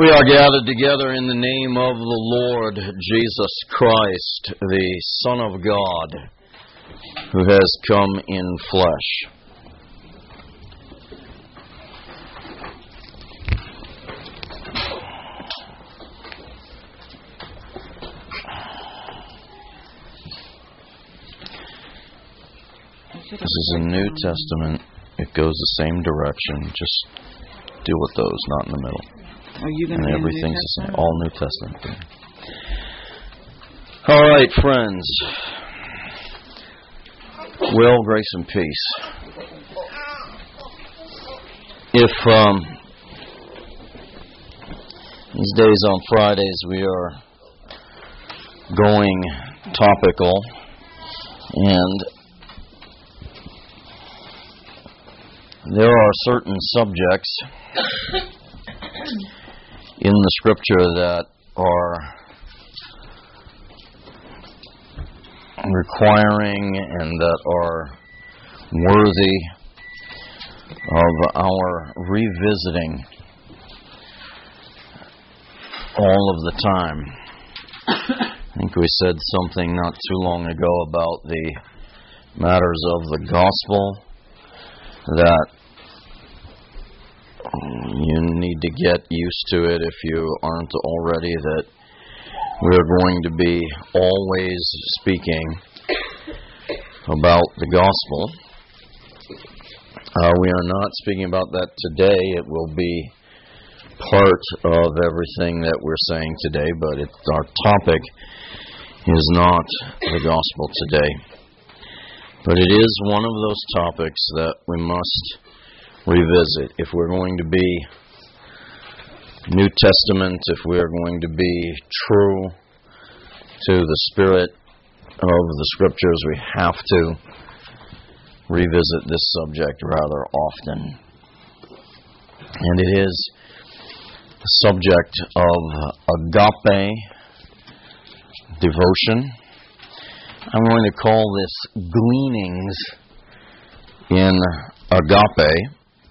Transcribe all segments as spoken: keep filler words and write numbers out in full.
We are gathered together in the name of the Lord Jesus Christ, the Son of God, who has come in flesh. This is a New Testament. It goes the same direction. Just deal with those, not in the middle. Are you going to and everything's the same. All New Testament. All right, friends. Well, grace and peace. If um, these days on Fridays we are going topical, and there are certain subjects in the Scripture that are requiring and that are worthy of our revisiting all of the time. I think we said something not too long ago about the matters of the gospel that you need to get used to it if you aren't already, that we're going to be always speaking about the gospel. Uh, we are not speaking about that today. It will be part of everything that we're saying today, but it, our topic is not the gospel today. But it is one of those topics that we must revisit. If we're going to be New Testament, if we're going to be true to the spirit of the Scriptures, we have to revisit this subject rather often. And it is the subject of agape devotion. I'm going to call this gleanings in agape,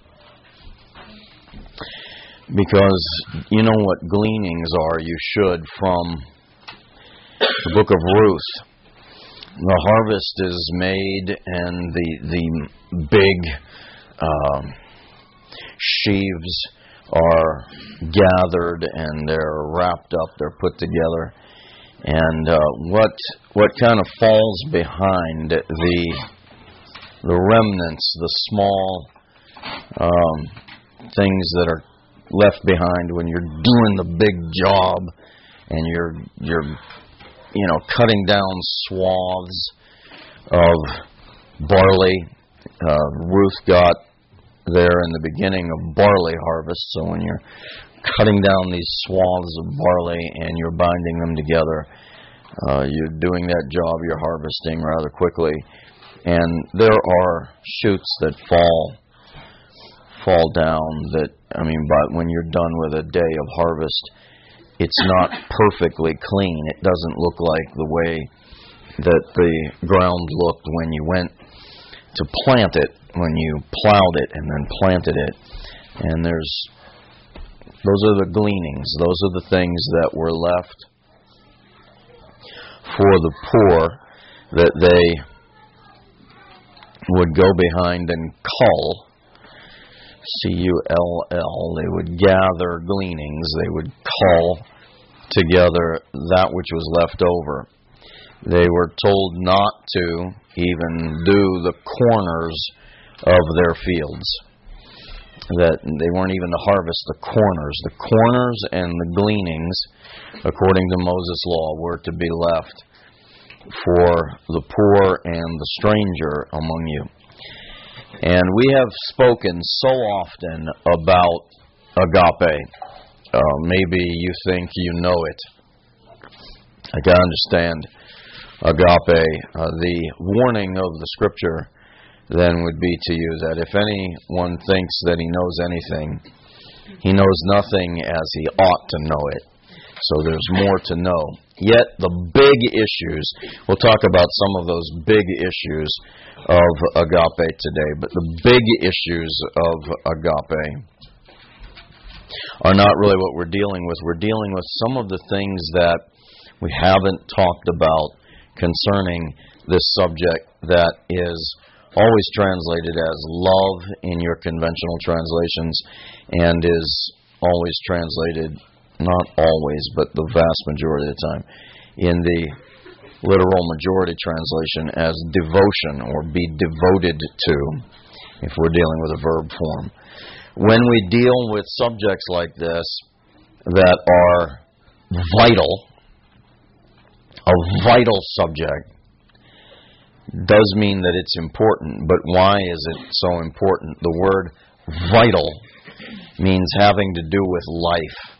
because you know what gleanings are, you should, from the book of Ruth. The harvest is made and the the big uh, sheaves are gathered and they're wrapped up, they're put together. And uh, what what kind of falls behind the the remnants, the small um, things that are left behind when you're doing the big job and you're you're you know cutting down swaths of barley. Uh, Ruth got there in the beginning of barley harvest, so when you're cutting down these swaths of barley and you're binding them together, uh, you're doing that job, you're harvesting rather quickly. And there are shoots that fall fall down that, I mean, but when you're done with a day of harvest, it's not perfectly clean. It doesn't look like the way that the ground looked when you went to plant it, when you plowed it and then planted it. And there's Those are the gleanings. Those are the things that were left for the poor that they would go behind and cull, C U L L. They would gather gleanings. They would cull together that which was left over. They were told not to even do the corners of their fields. That they weren't even to harvest the corners. The corners and the gleanings, according to Moses' law, were to be left for the poor and the stranger among you. And we have spoken so often about agape. Uh, maybe you think you know it. I can understand agape. Uh, the warning of the Scripture then would be to you that if anyone thinks that he knows anything, he knows nothing as he ought to know it. So there's more to know. Yet the big issues, we'll talk about some of those big issues of agape today, but the big issues of agape are not really what we're dealing with. We're dealing with some of the things that we haven't talked about concerning this subject that is always translated as love in your conventional translations and is always translated, not always, but the vast majority of the time, in the literal majority translation as devotion or be devoted to, if we're dealing with a verb form. When we deal with subjects like this that are vital, a vital subject does mean that it's important, but why is it so important? The word vital means having to do with life.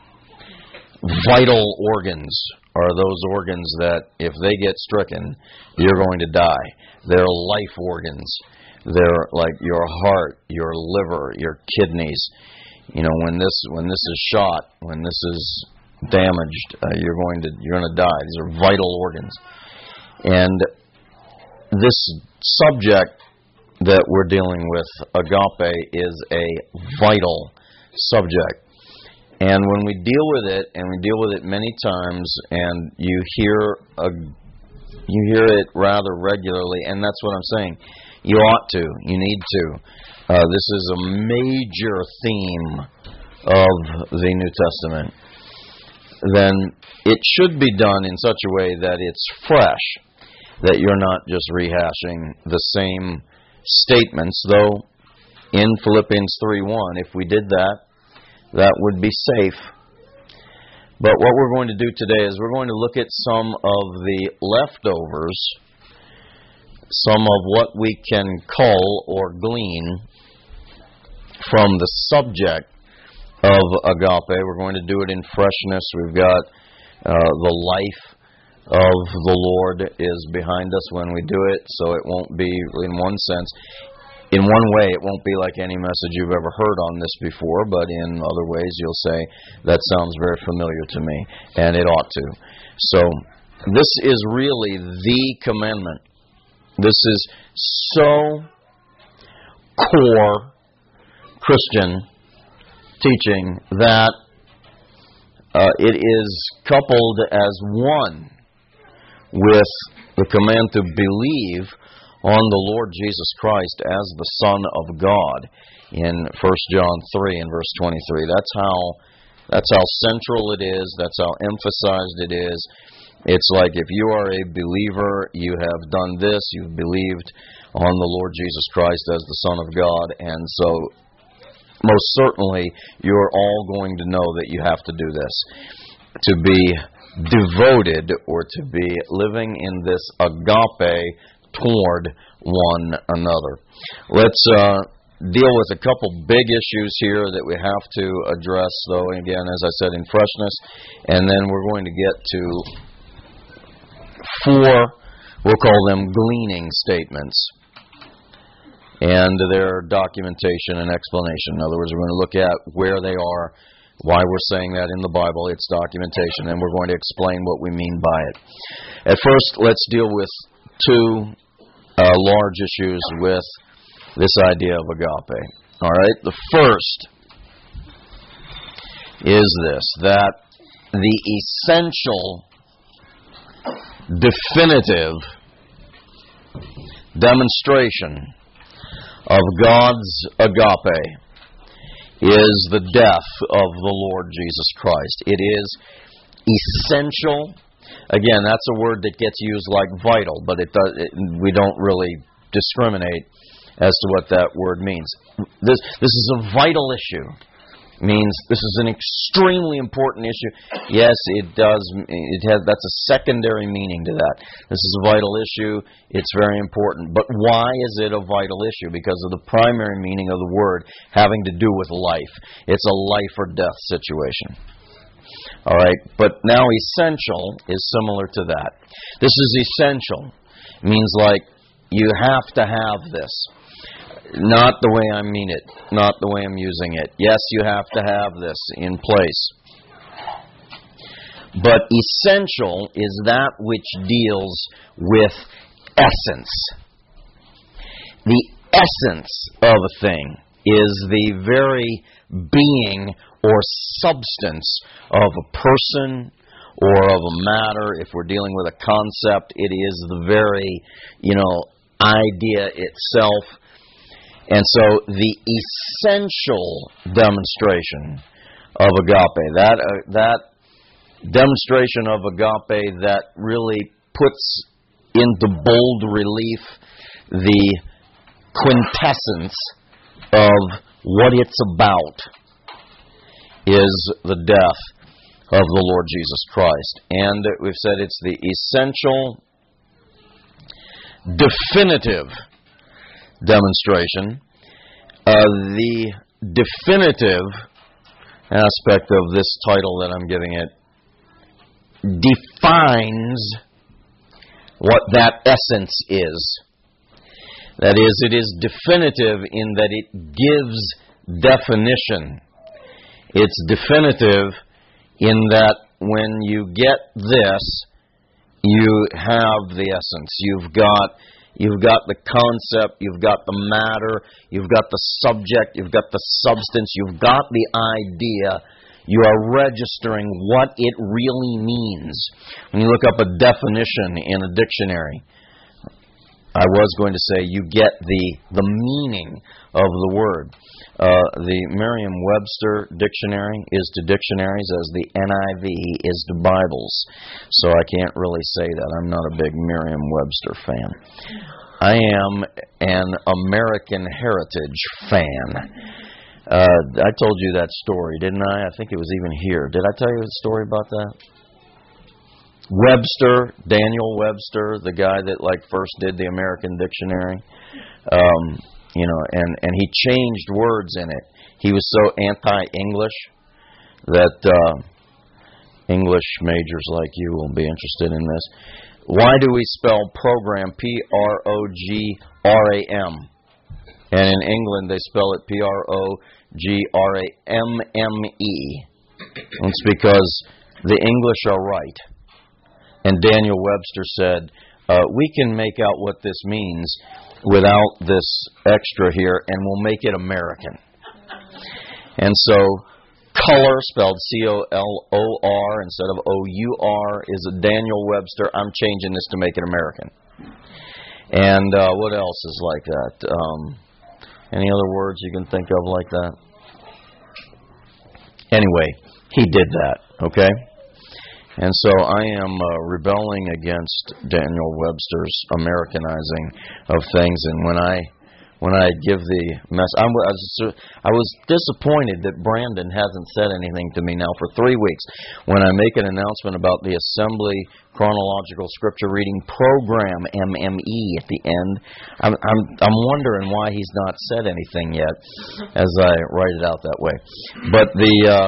Vital organs are those organs that, if they get stricken, you're going to die. They're life organs. They're like your heart, your liver, your kidneys. You know, when this when this is shot, when this is damaged, uh, you're going to you're going to die. These are vital organs. And this subject that we're dealing with, agape, is a vital subject. And when we deal with it, and we deal with it many times, and you hear a, you hear it rather regularly, and that's what I'm saying. You ought to. You need to. Uh, this is a major theme of the New Testament. Then it should be done in such a way that it's fresh, that you're not just rehashing the same statements, though in Philippians three one, if we did that, that would be safe. But what we're going to do today is we're going to look at some of the leftovers, some of what we can cull or glean from the subject of agape. We're going to do it in freshness. We've got uh, the life of the Lord is behind us when we do it, so it won't be, in one sense, in one way, it won't be like any message you've ever heard on this before, but in other ways you'll say, that sounds very familiar to me, and it ought to. So, this is really the commandment. This is so core Christian teaching that uh, it is coupled as one with the command to believe on the Lord Jesus Christ as the Son of God in First John three and verse twenty-three. That's how that's how central it is. That's how emphasized it is. It's like if you are a believer, you have done this, you've believed on the Lord Jesus Christ as the Son of God, and so most certainly you're all going to know that you have to do this. To be devoted or to be living in this agape toward one another. Let's uh, deal with a couple big issues here that we have to address, though, again, as I said, in freshness, and then we're going to get to four, we'll call them gleaning statements, and their documentation and explanation. In other words, we're going to look at where they are, why we're saying that in the Bible, its documentation, and we're going to explain what we mean by it. At first, let's deal with two uh, large issues with this idea of agape. All right, the first is this, that the essential, definitive demonstration of God's agape is the death of the Lord Jesus Christ. It is essential. Again, that's a word that gets used like vital, but it does, it, we don't really discriminate as to what that word means. This this is a vital issue. Means this is an extremely important issue. Yes, it does. It has. That's a secondary meaning to that. This is a vital issue. It's very important. But why is it a vital issue? Because of the primary meaning of the word having to do with life. It's a life or death situation. All right. But now essential is similar to that. This is essential. It means like you have to have this. Not the way I mean it. Not the way I'm using it. Yes, you have to have this in place. But essential is that which deals with essence. The essence of a thing. is the very being or substance of a person or of a matter. If we're dealing with a concept, it is the very, you know, idea itself. And so the essential demonstration of agape, that uh, that demonstration of agape that really puts into bold relief the quintessence of what it's about, is the death of the Lord Jesus Christ. And we've said it's the essential, definitive demonstration. Uh, the definitive aspect of this title that I'm giving it defines what that essence is. That is, it is definitive in that it gives definition. It's definitive in that when you get this, you have the essence. You've got you've got the concept, you've got the matter, you've got the subject, you've got the substance, you've got the idea. You are registering what it really means. When you look up a definition in a dictionary, I was going to say you get the the meaning of the word. Uh, the Merriam-Webster dictionary is to dictionaries as the N I V is to Bibles. So I can't really say that. I'm not a big Merriam-Webster fan. I am an American Heritage fan. Uh, I told you that story, didn't I? I think it was even here. Did I tell you a story about that? Webster, Daniel Webster, the guy that like first did the American Dictionary, um, you know, and, and he changed words in it. He was so anti-English that uh, English majors like you will be interested in this. Why do we spell program P R O G R A M? And in England they spell it P R O G R A M M E. It's because the English are right. And Daniel Webster said, uh, we can make out what this means without this extra here, and we'll make it American. And so, color, spelled C O L O R instead of O U R, is a Daniel Webster. I'm changing this to make it American. And uh, what else is like that? Um, any other words you can think of like that? Anyway, he did that, okay? And so I am uh, rebelling against Daniel Webster's Americanizing of things. And when I when I give the mess, I was, I was disappointed that Brandon hasn't said anything to me now for three weeks. When I make an announcement about the Assembly Chronological Scripture Reading Program, M M E, at the end, I'm I'm, I'm wondering why he's not said anything yet as I write it out that way. But the uh,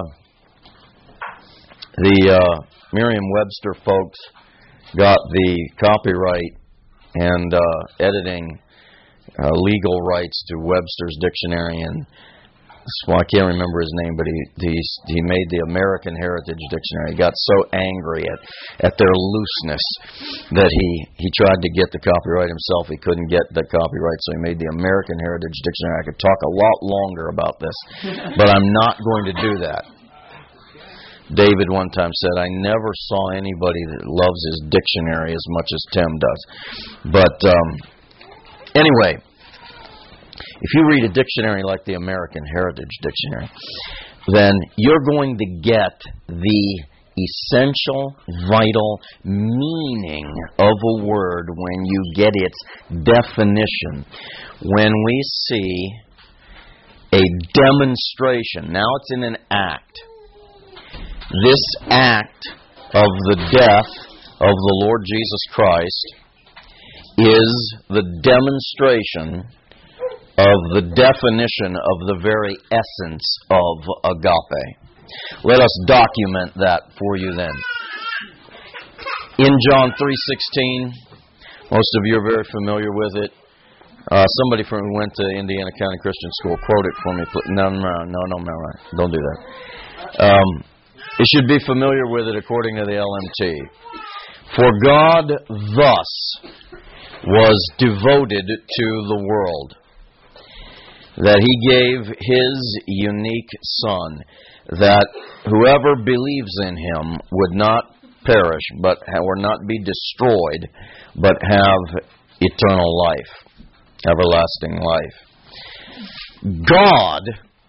the uh, Merriam-Webster folks got the copyright and uh, editing uh, legal rights to Webster's dictionary, and well, I can't remember his name, but he, he he made the American Heritage Dictionary. He got so angry at, at their looseness that he, he tried to get the copyright himself. He couldn't get the copyright, so he made the American Heritage Dictionary. I could talk a lot longer about this, but I'm not going to do that. David one time said, I never saw anybody that loves his dictionary as much as Tim does. But um, anyway, if you read a dictionary like the American Heritage Dictionary, then you're going to get the essential, vital meaning of a word when you get its definition. When we see a demonstration, now it's in an act. This act of the death of the Lord Jesus Christ is the demonstration of the definition of the very essence of agape. Let us document that for you then. In John three sixteen, most of you are very familiar with it. Uh, somebody from who went to Indiana County Christian School, quote it for me. No, no, no, no, no, don't do that. Um, You should be familiar with it according to the L M T. For God thus was devoted to the world, that He gave His unique Son, that whoever believes in Him would not perish, but or not be destroyed, but have eternal life, everlasting life. God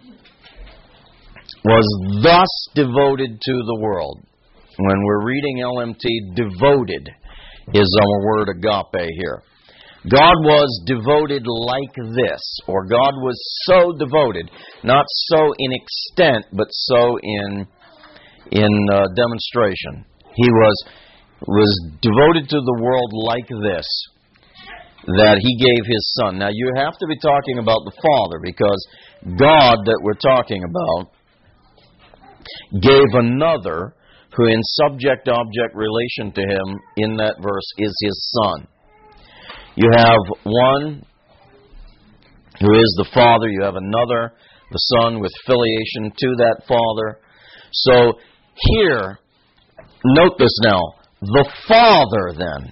was thus devoted to the world. When we're reading L M T, devoted is our word agape here. God was devoted like this, or God was so devoted, not so in extent, but so in in uh, demonstration. He was was devoted to the world like this, that He gave His Son. Now you have to be talking about the Father, because God that we're talking about gave another who in subject-object relation to Him in that verse is His Son. You have one who is the Father. You have another, the Son, with filiation to that Father. So here, note this now. The Father, then,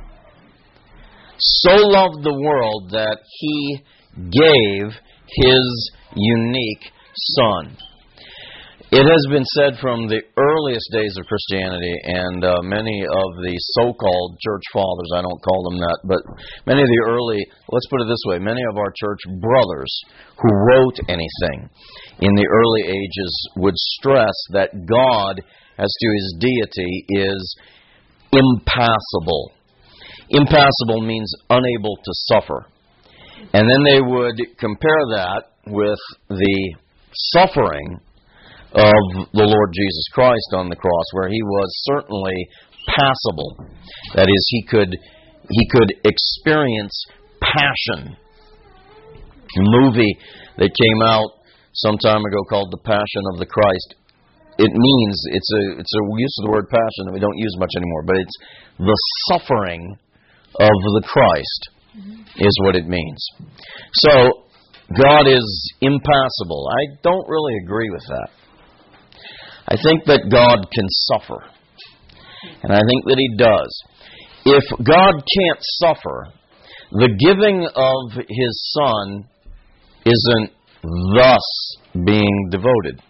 so loved the world that He gave His unique Son. It has been said from the earliest days of Christianity, and uh, many of the so-called church fathers, I don't call them that, but many of the early, let's put it this way, many of our church brothers who wrote anything in the early ages would stress that God, as to His deity, is impassible. Impassible means unable to suffer. And then they would compare that with the suffering of the Lord Jesus Christ on the cross, where He was certainly passible. That is, He could He could experience passion. A movie that came out some time ago called The Passion of the Christ. It means, it's a it's a use of the word passion that we don't use much anymore, but it's the suffering of the Christ is what it means. So, God is impassible. I don't really agree with that. I think that God can suffer. And I think that He does. If God can't suffer, the giving of His Son isn't thus being devoted.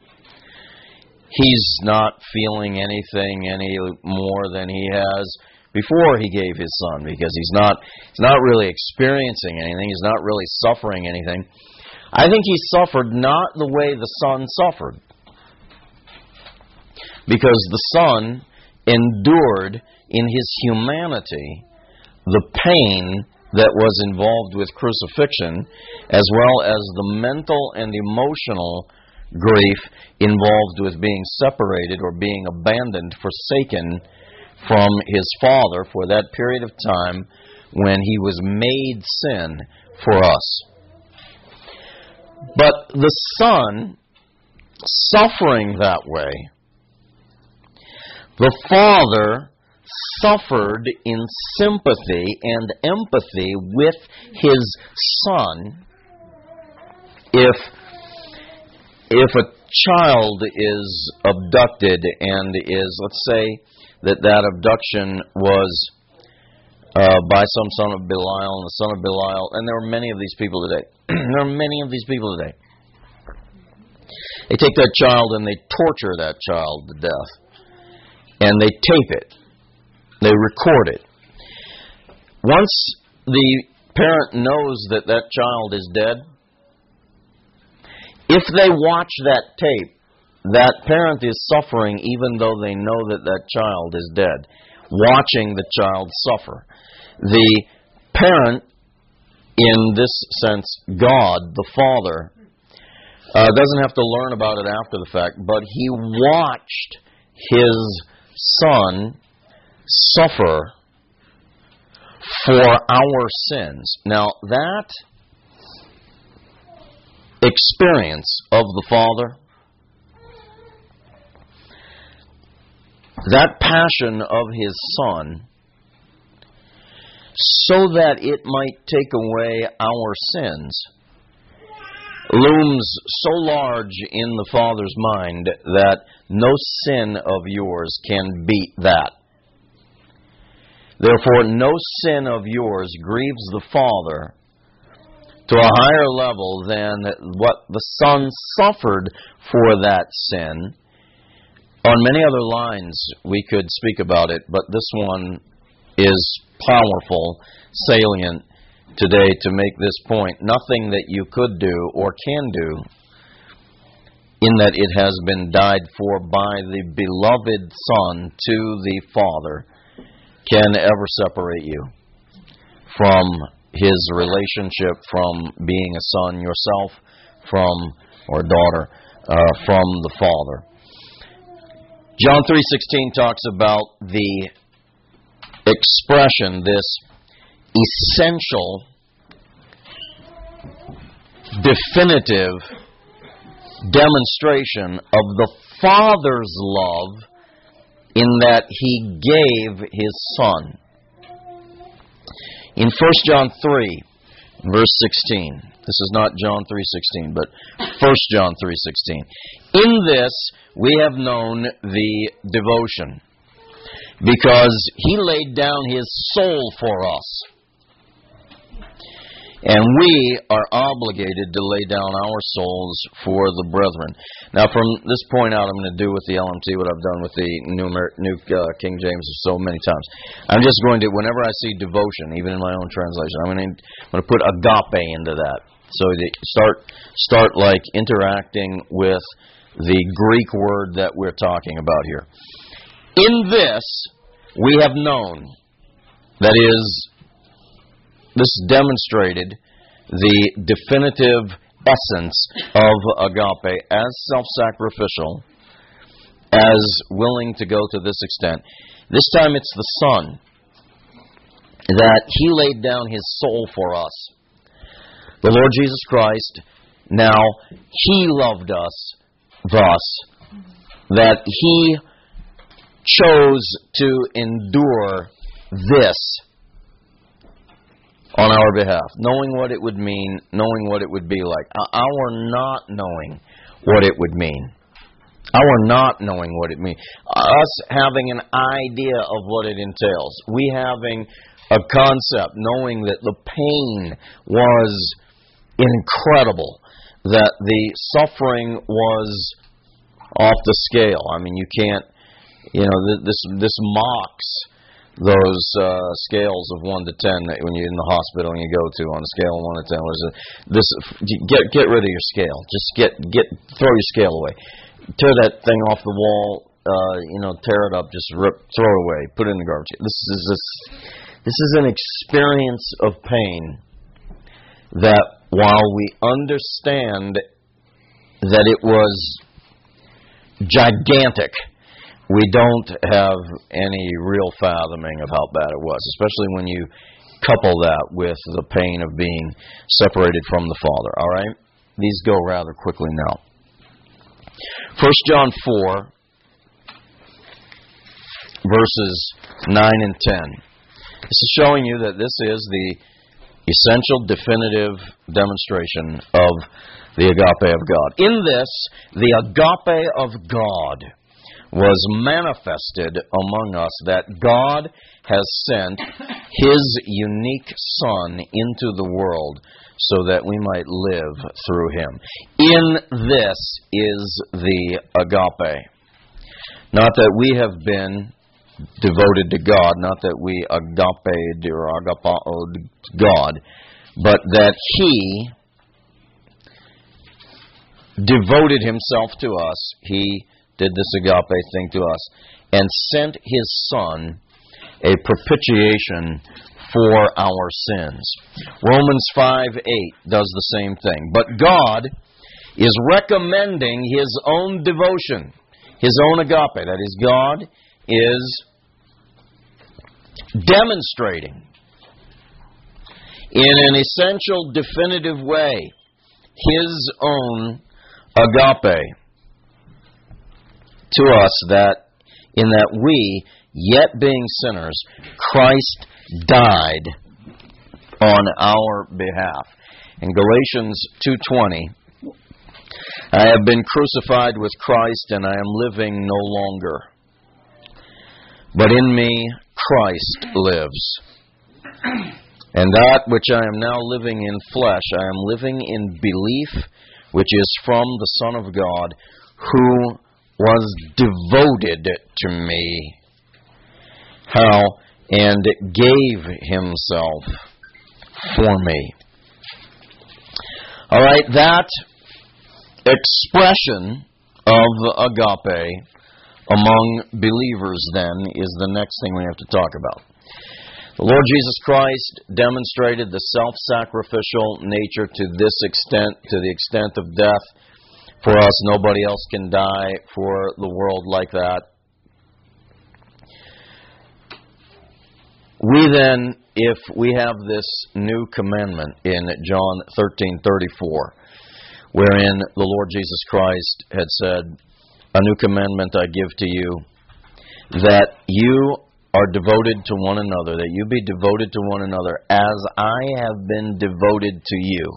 He's not feeling anything any more than He has before He gave His Son, because He's not, he's not really experiencing anything. He's not really suffering anything. I think He suffered not the way the Son suffered, because the Son endured in His humanity the pain that was involved with crucifixion, as well as the mental and emotional grief involved with being separated or being abandoned, forsaken from His Father for that period of time when He was made sin for us. But the Son, suffering that way, the Father suffered in sympathy and empathy with His Son. If, if a child is abducted and is, let's say, that that abduction was uh, by some son of Belial, and the son of Belial, and there are many of these people today. there are many of these people today. They take that child and they torture that child to death. And they tape it. They record it. Once the parent knows that that child is dead, if they watch that tape, that parent is suffering even though they know that that child is dead, watching the child suffer. The parent, in this sense, God, the Father, uh, doesn't have to learn about it after the fact, but He watched His Son suffer for our sins. Now, that experience of the Father, that passion of His Son, so that it might take away our sins, looms so large in the Father's mind that no sin of yours can beat that. Therefore, no sin of yours grieves the Father to a higher level than what the Son suffered for that sin. On many other lines we could speak about it, but this one is powerful, salient today to make this point. Nothing that you could do or can do, in that it has been died for by the beloved Son to the Father, can ever separate you from His relationship, from being a son yourself, from, or daughter, uh, from the Father. John three sixteen talks about the expression, this essential, definitive demonstration of the Father's love in that He gave His Son. In First John three, verse sixteen, this is not John three sixteen, but First John three sixteen. In this we have known the devotion, because He laid down His soul for us. And we are obligated to lay down our souls for the brethren. Now, from this point out, I'm going to do with the L M T what I've done with the New, Amer- New uh, King James so many times. I'm just going to, whenever I see devotion, even in my own translation, I'm going to, I'm going to put agape into that. So that start, start like interacting with the Greek word that we're talking about here. In this, we have known, that is, this demonstrated the definitive essence of agape as self-sacrificial, as willing to go to this extent. This time it's the Son, that He laid down His soul for us. The Lord Jesus Christ, now He loved us thus, that He chose to endure this on our behalf, knowing what it would mean, knowing what it would be like. Our not knowing what it would mean. Our not knowing what it means. Us having an idea of what it entails. We having a concept, knowing that the pain was incredible, that the suffering was off the scale. I mean, you can't, you know, this this mocks those uh, scales of one to ten that when you're in the hospital and you go to on a scale of one to ten. What is it? This get get rid of your scale. Just get get throw your scale away. Tear that thing off the wall. Uh, you know, tear it up. Just rip, throw it away. Put it in the garbage. This is this. This is an experience of pain that, while we understand that it was gigantic, we don't have any real fathoming of how bad it was, especially when you couple that with the pain of being separated from the Father. All right? These go rather quickly now. First John four, verses nine and ten. This is showing you that this is the essential, definitive demonstration of the agape of God. In this, the agape of God was manifested among us, that God has sent His unique Son into the world so that we might live through Him. In this is the agape. Not that we have been devoted to God, not that we agaped or agapaoed God, but that He devoted Himself to us. He did this agape thing to us and sent His Son, a propitiation for our sins. Romans five eight does the same thing. But God is recommending His own devotion, His own agape. That is, God is demonstrating in an essential, definitive way His own agape to us, that in that we, yet being sinners, Christ died on our behalf. In Galatians two twenty, I have been crucified with Christ, and I am living no longer, but in me Christ lives. And that which I am now living in flesh, I am living in belief, which is from the Son of God, who was devoted to me. How? And gave himself for me. All right, that expression of agape among believers, then, is the next thing we have to talk about. The Lord Jesus Christ demonstrated the self-sacrificial nature to this extent, to the extent of death. For us, nobody else can die for the world like that. We then, if we have this new commandment in John thirteen thirty-four, wherein the Lord Jesus Christ had said, "A new commandment I give to you, that you are devoted to one another, that you be devoted to one another as I have been devoted to you."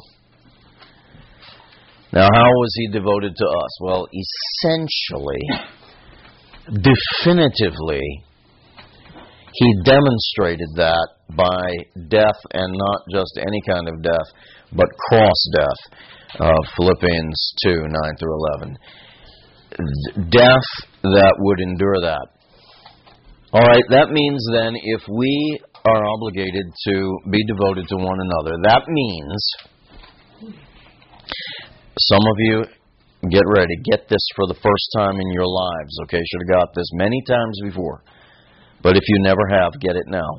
Now, how was he devoted to us? Well, essentially, definitively, he demonstrated that by death, and not just any kind of death, but cross death. Uh, Philippians two, nine through eleven. Death that would endure that. All right, that means then if we are obligated to be devoted to one another, that means, some of you, get ready, get this for the first time in your lives, okay? Should have got this many times before. But if you never have, get it now.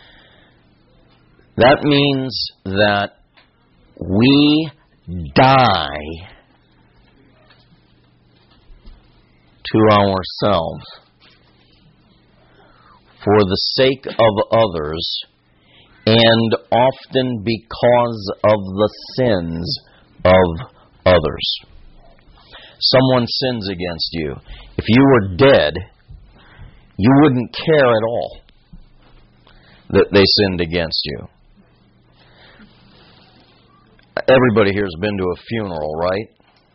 That means that we die to ourselves for the sake of others, and often because of the sins of others. Someone sins against you. If you were dead, you wouldn't care at all that they sinned against you. Everybody here has been to a funeral, right?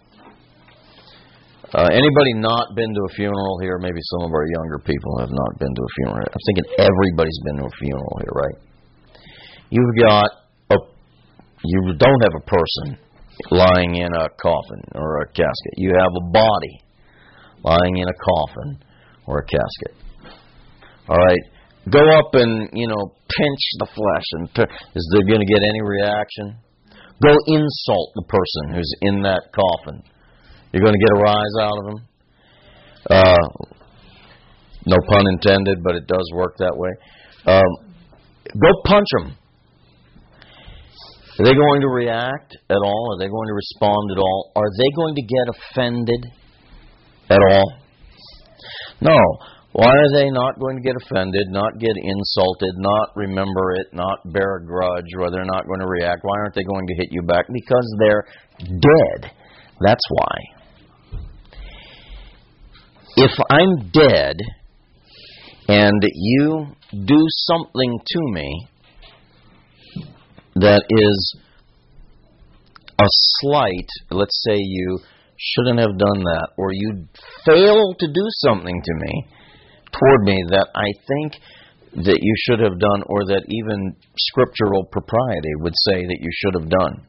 Uh, anybody not been to a funeral here? Maybe some of our younger people have not been to a funeral. I'm thinking everybody's been to a funeral here, right? You've got a, you don't have a person lying in a coffin or a casket. You have a body lying in a coffin or a casket. All right, go up and, you know, pinch the flesh. And t- is there going to get any reaction? Go insult the person who's in that coffin. You're going to get a rise out of them? Uh, no pun intended, but it does work that way. Um, go punch them. Are they going to react at all? Are they going to respond at all? Are they going to get offended at all? No. Why are they not going to get offended, not get insulted, not remember it, not bear a grudge, or they're not going to react? Why aren't they going to hit you back? Because they're dead. That's why. If I'm dead and you do something to me that is a slight, let's say you shouldn't have done that, or you fail to do something to me, toward me that I think that you should have done, or that even scriptural propriety would say that you should have done.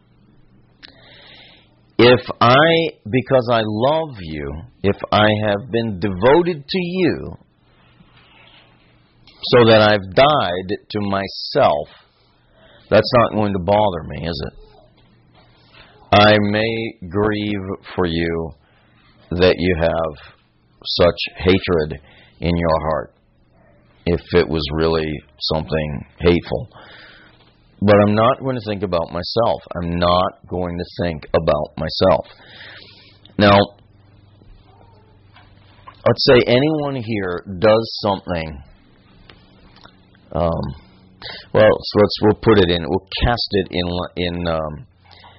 If I, because I love you, if I have been devoted to you, so that I've died to myself, that's not going to bother me, is it? I may grieve for you that you have such hatred in your heart, if it was really something hateful. But I'm not going to think about myself. I'm not going to think about myself. Now, let's say anyone here does something. Um, well, so let's we'll put it in. We'll cast it in in um,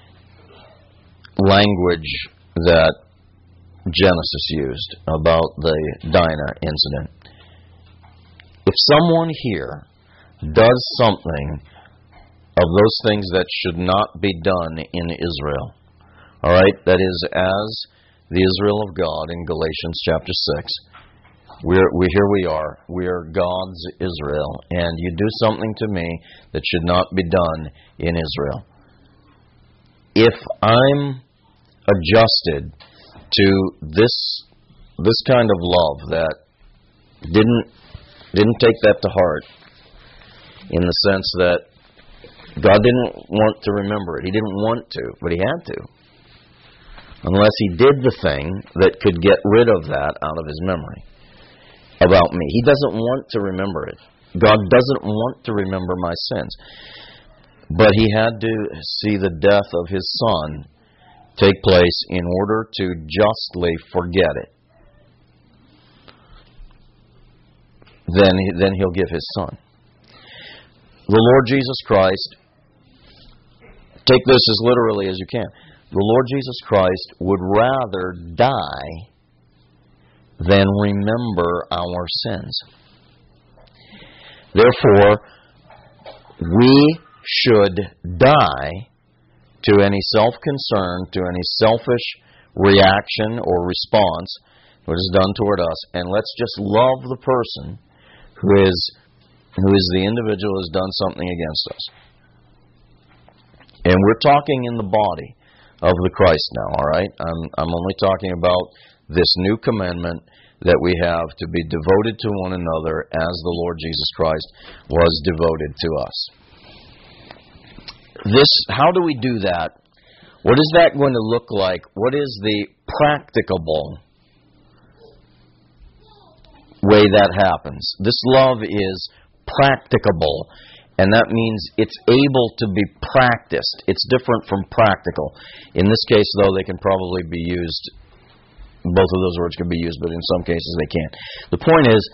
language that Genesis used about the Dinah incident. If someone here does something of those things that should not be done in Israel, all right, that is, as the Israel of God in Galatians chapter six, We're, we, here we are. We are God's Israel. And you do something to me that should not be done in Israel. If I'm adjusted to this this kind of love that didn't didn't take that to heart, in the sense that God didn't want to remember it. He didn't want to, but He had to. Unless He did the thing that could get rid of that out of His memory about me. He doesn't want to remember it. God doesn't want to remember my sins. But He had to see the death of His Son take place in order to justly forget it. Then, then He'll give His Son. The Lord Jesus Christ, take this as literally as you can. The Lord Jesus Christ would rather die than remember our sins. Therefore, we should die to any self-concern, to any selfish reaction or response what is done toward us, and let's just love the person who is who is the individual who has done something against us. And we're talking in the body of the Christ now, all right? I'm, I'm only talking about this new commandment that we have to be devoted to one another as the Lord Jesus Christ was devoted to us. This, how do we do that? What is that going to look like? What is the practicable way that happens? This love is practicable, and that means it's able to be practiced. It's different from practical. In this case, though, they can probably be used, both of those words can be used, but in some cases they can't. The point is,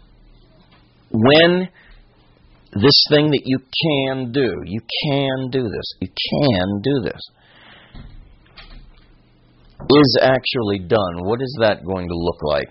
when this thing that you can do, you can do this, you can do this, is actually done, what is that going to look like?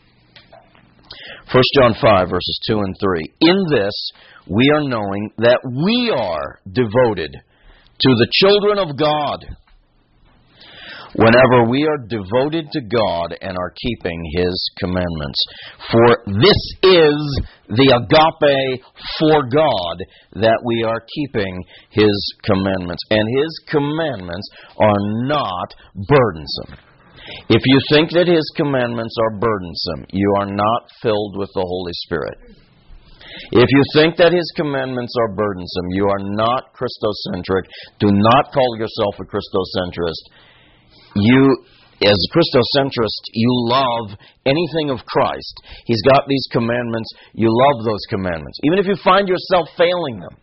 First John five, verses two and three. In this, we are knowing that we are devoted to the children of God, whenever we are devoted to God and are keeping His commandments. For this is the agape for God, that we are keeping His commandments. And His commandments are not burdensome. If you think that His commandments are burdensome, you are not filled with the Holy Spirit. If you think that His commandments are burdensome, you are not Christocentric. Do not call yourself a Christocentrist. You, as a Christocentrist, you love anything of Christ. He's got these commandments. You love those commandments, even if you find yourself failing them.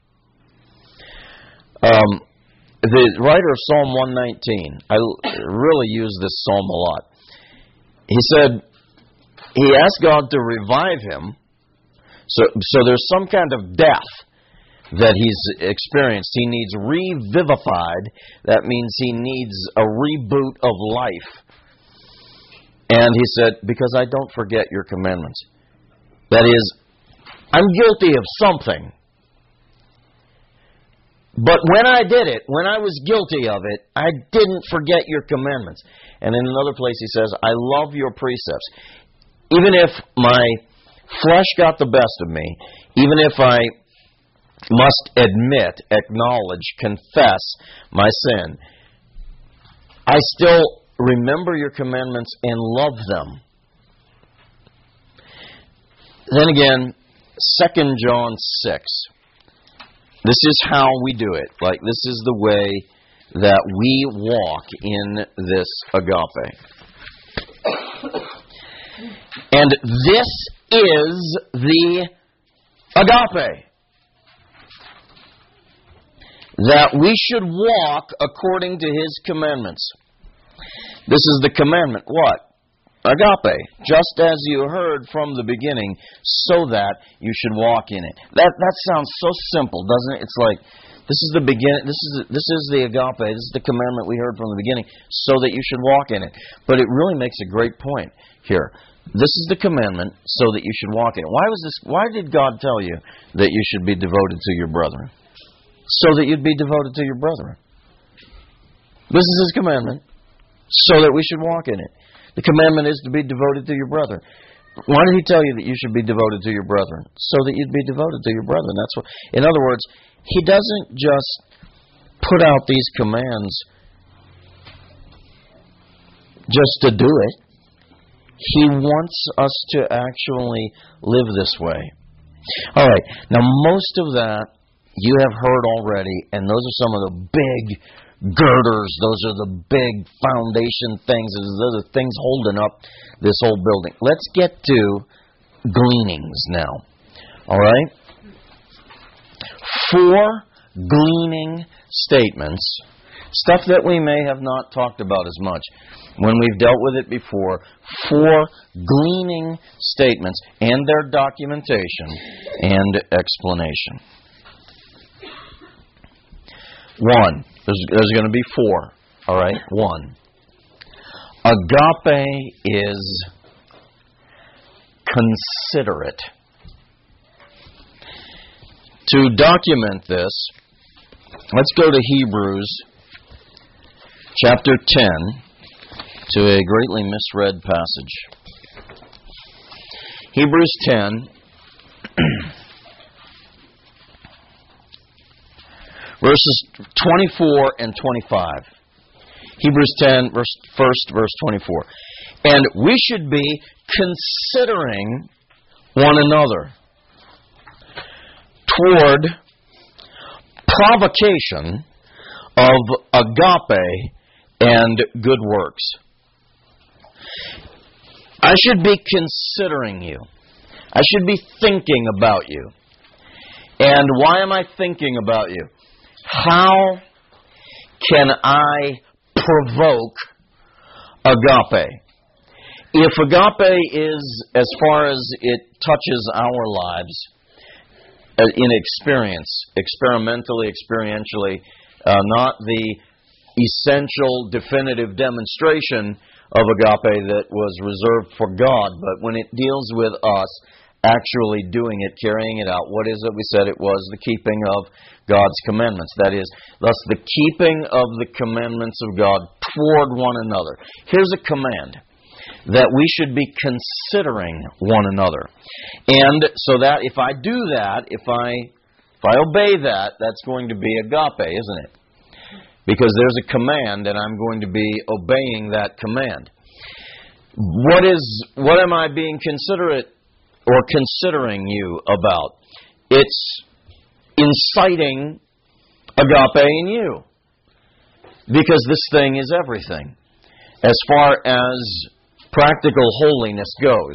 Um... The writer of Psalm one nineteen, I really use this psalm a lot. He said, he asked God to revive him, so, so there's some kind of death that he's experienced. He needs revivified. That means he needs a reboot of life. And he said, because I don't forget your commandments. That is, I'm guilty of something. But when I did it, when I was guilty of it, I didn't forget your commandments. And in another place he says, I love your precepts. Even if my flesh got the best of me, even if I must admit, acknowledge, confess my sin, I still remember your commandments and love them. Then again, Second John six. This is how we do it. Like, this is the way that we walk in this agape. And this is the agape. That we should walk according to His commandments. This is the commandment. What? Agape. Just as you heard from the beginning, so that you should walk in it. That that sounds so simple, doesn't it? It's like, this is the beginning. This is this is the agape. This is the commandment we heard from the beginning, so that you should walk in it. But it really makes a great point here. This is the commandment, so that you should walk in it. Why was this? Why did God tell you that you should be devoted to your brethren? So that you'd be devoted to your brethren. This is His commandment, so that we should walk in it. The commandment is to be devoted to your brother. Why did he tell you that you should be devoted to your brethren? So that you'd be devoted to your brethren. That's what. In other words, he doesn't just put out these commands just to do it. He wants us to actually live this way. All right. Now, most of that you have heard already, and those are some of the big girders. Those are the big foundation things. Those are the things holding up this whole building. Let's get to gleanings now. All right? Four gleaning statements, stuff that we may have not talked about as much when we've dealt with it before. Four gleaning statements and their documentation and explanation. One. There's, there's going to be four. All right? One. Agape is considerate. To document this, let's go to Hebrews chapter ten, to a greatly misread passage. Hebrews ten, verses twenty-four and twenty-five. Hebrews ten, verse first, verse twenty-four. And we should be considering one another toward provocation of agape and good works. I should be considering you. I should be thinking about you. And why am I thinking about you? How can I provoke agape? If agape is, as far as it touches our lives, uh, in experience, experimentally, experientially, uh, not the essential, definitive demonstration of agape that was reserved for God, but when it deals with us actually doing it, carrying it out, what is it we said it was? The keeping of God's commandments. That is, thus the keeping of the commandments of God toward one another. Here's a command, that we should be considering one another. And so that if I do that, if I if I obey that, that's going to be agape, isn't it? Because there's a command and I'm going to be obeying that command. What is what am I being considerate or considering you about? It's inciting agape in you. Because this thing is everything as far as practical holiness goes.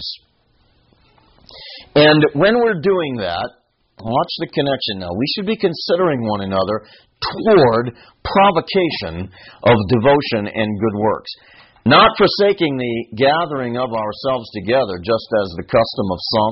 And when we're doing that, watch the connection now. We should be considering one another toward provocation of devotion and good works. Not forsaking the gathering of ourselves together, just as the custom of some.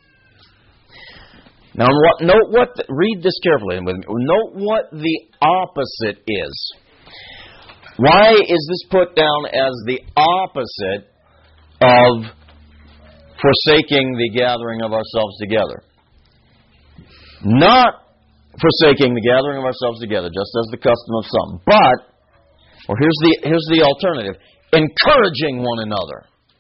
Now, what, note what, the, read this carefully with me. Note what the opposite is. Why is this put down as the opposite of forsaking the gathering of ourselves together? Not forsaking the gathering of ourselves together, just as the custom of some. But, or here's the here's the alternative, encouraging one another.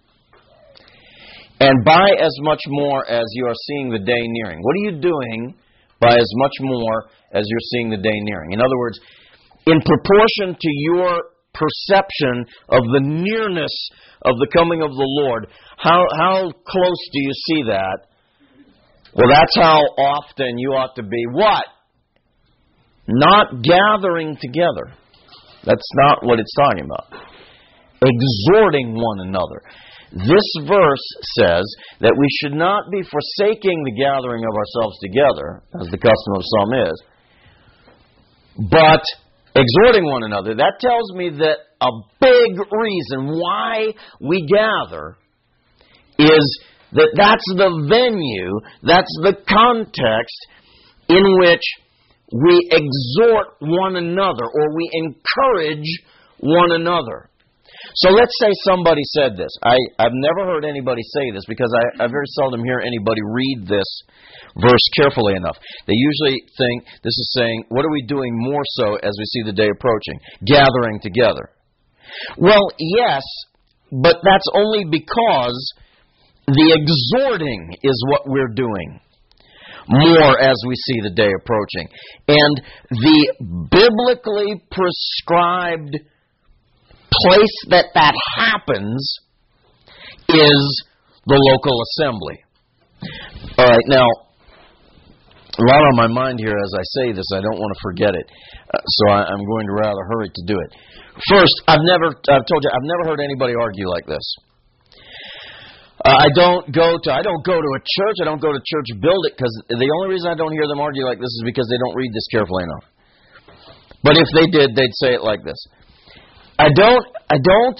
And by as much more as you are seeing the day nearing. What are you doing by as much more as you're seeing the day nearing? In other words, in proportion to your perception of the nearness of the coming of the Lord, how how close do you see that? Well, that's how often you ought to be what? Not gathering together. That's not what it's talking about. Exhorting one another. This verse says that we should not be forsaking the gathering of ourselves together, as the custom of some is, but exhorting one another. That tells me that a big reason why we gather is that that's the venue, that's the context in which we exhort one another or we encourage one another. So let's say somebody said this. I, I've never heard anybody say this because I, I very seldom hear anybody read this verse carefully enough. They usually think this is saying, what are we doing more so as we see the day approaching? Gathering together. Well, yes, but that's only because the exhorting is what we're doing more as we see the day approaching. And the biblically prescribed place that that happens is the local assembly. All right, now, a lot on my mind here as I say this. I don't want to forget it, uh, so I, I'm going to rather hurry to do it. First, I've never, I've told you, I've never heard anybody argue like this. Uh, I don't go to, I don't go to a church. I don't go to church build it because the only reason I don't hear them argue like this is because they don't read this carefully enough. But if they did, they'd say it like this. I don't, I don't.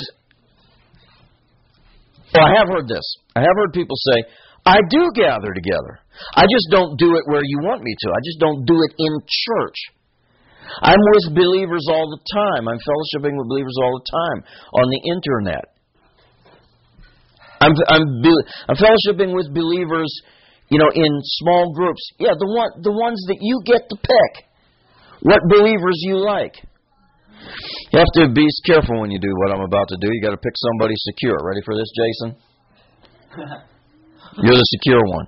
Well, I have heard this. I have heard people say, I do gather together. I just don't do it where you want me to. I just don't do it in church. I'm with believers all the time. I'm fellowshipping with believers all the time on the internet. I'm I'm, I'm fellowshipping with believers, you know, in small groups. Yeah, the one the ones that you get to pick. What believers you like. You have to be careful when you do what I'm about to do. You got to pick somebody secure. Ready for this, Jason? You're the secure one.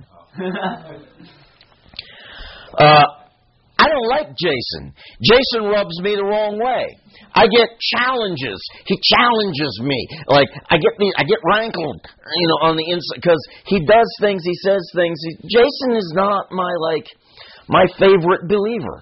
Uh, I don't like Jason. Jason rubs me the wrong way. I get challenges. He challenges me. Like I get the, I get rankled, you know, on the inside because he does things. He says things. He, Jason is not my like my favorite believer.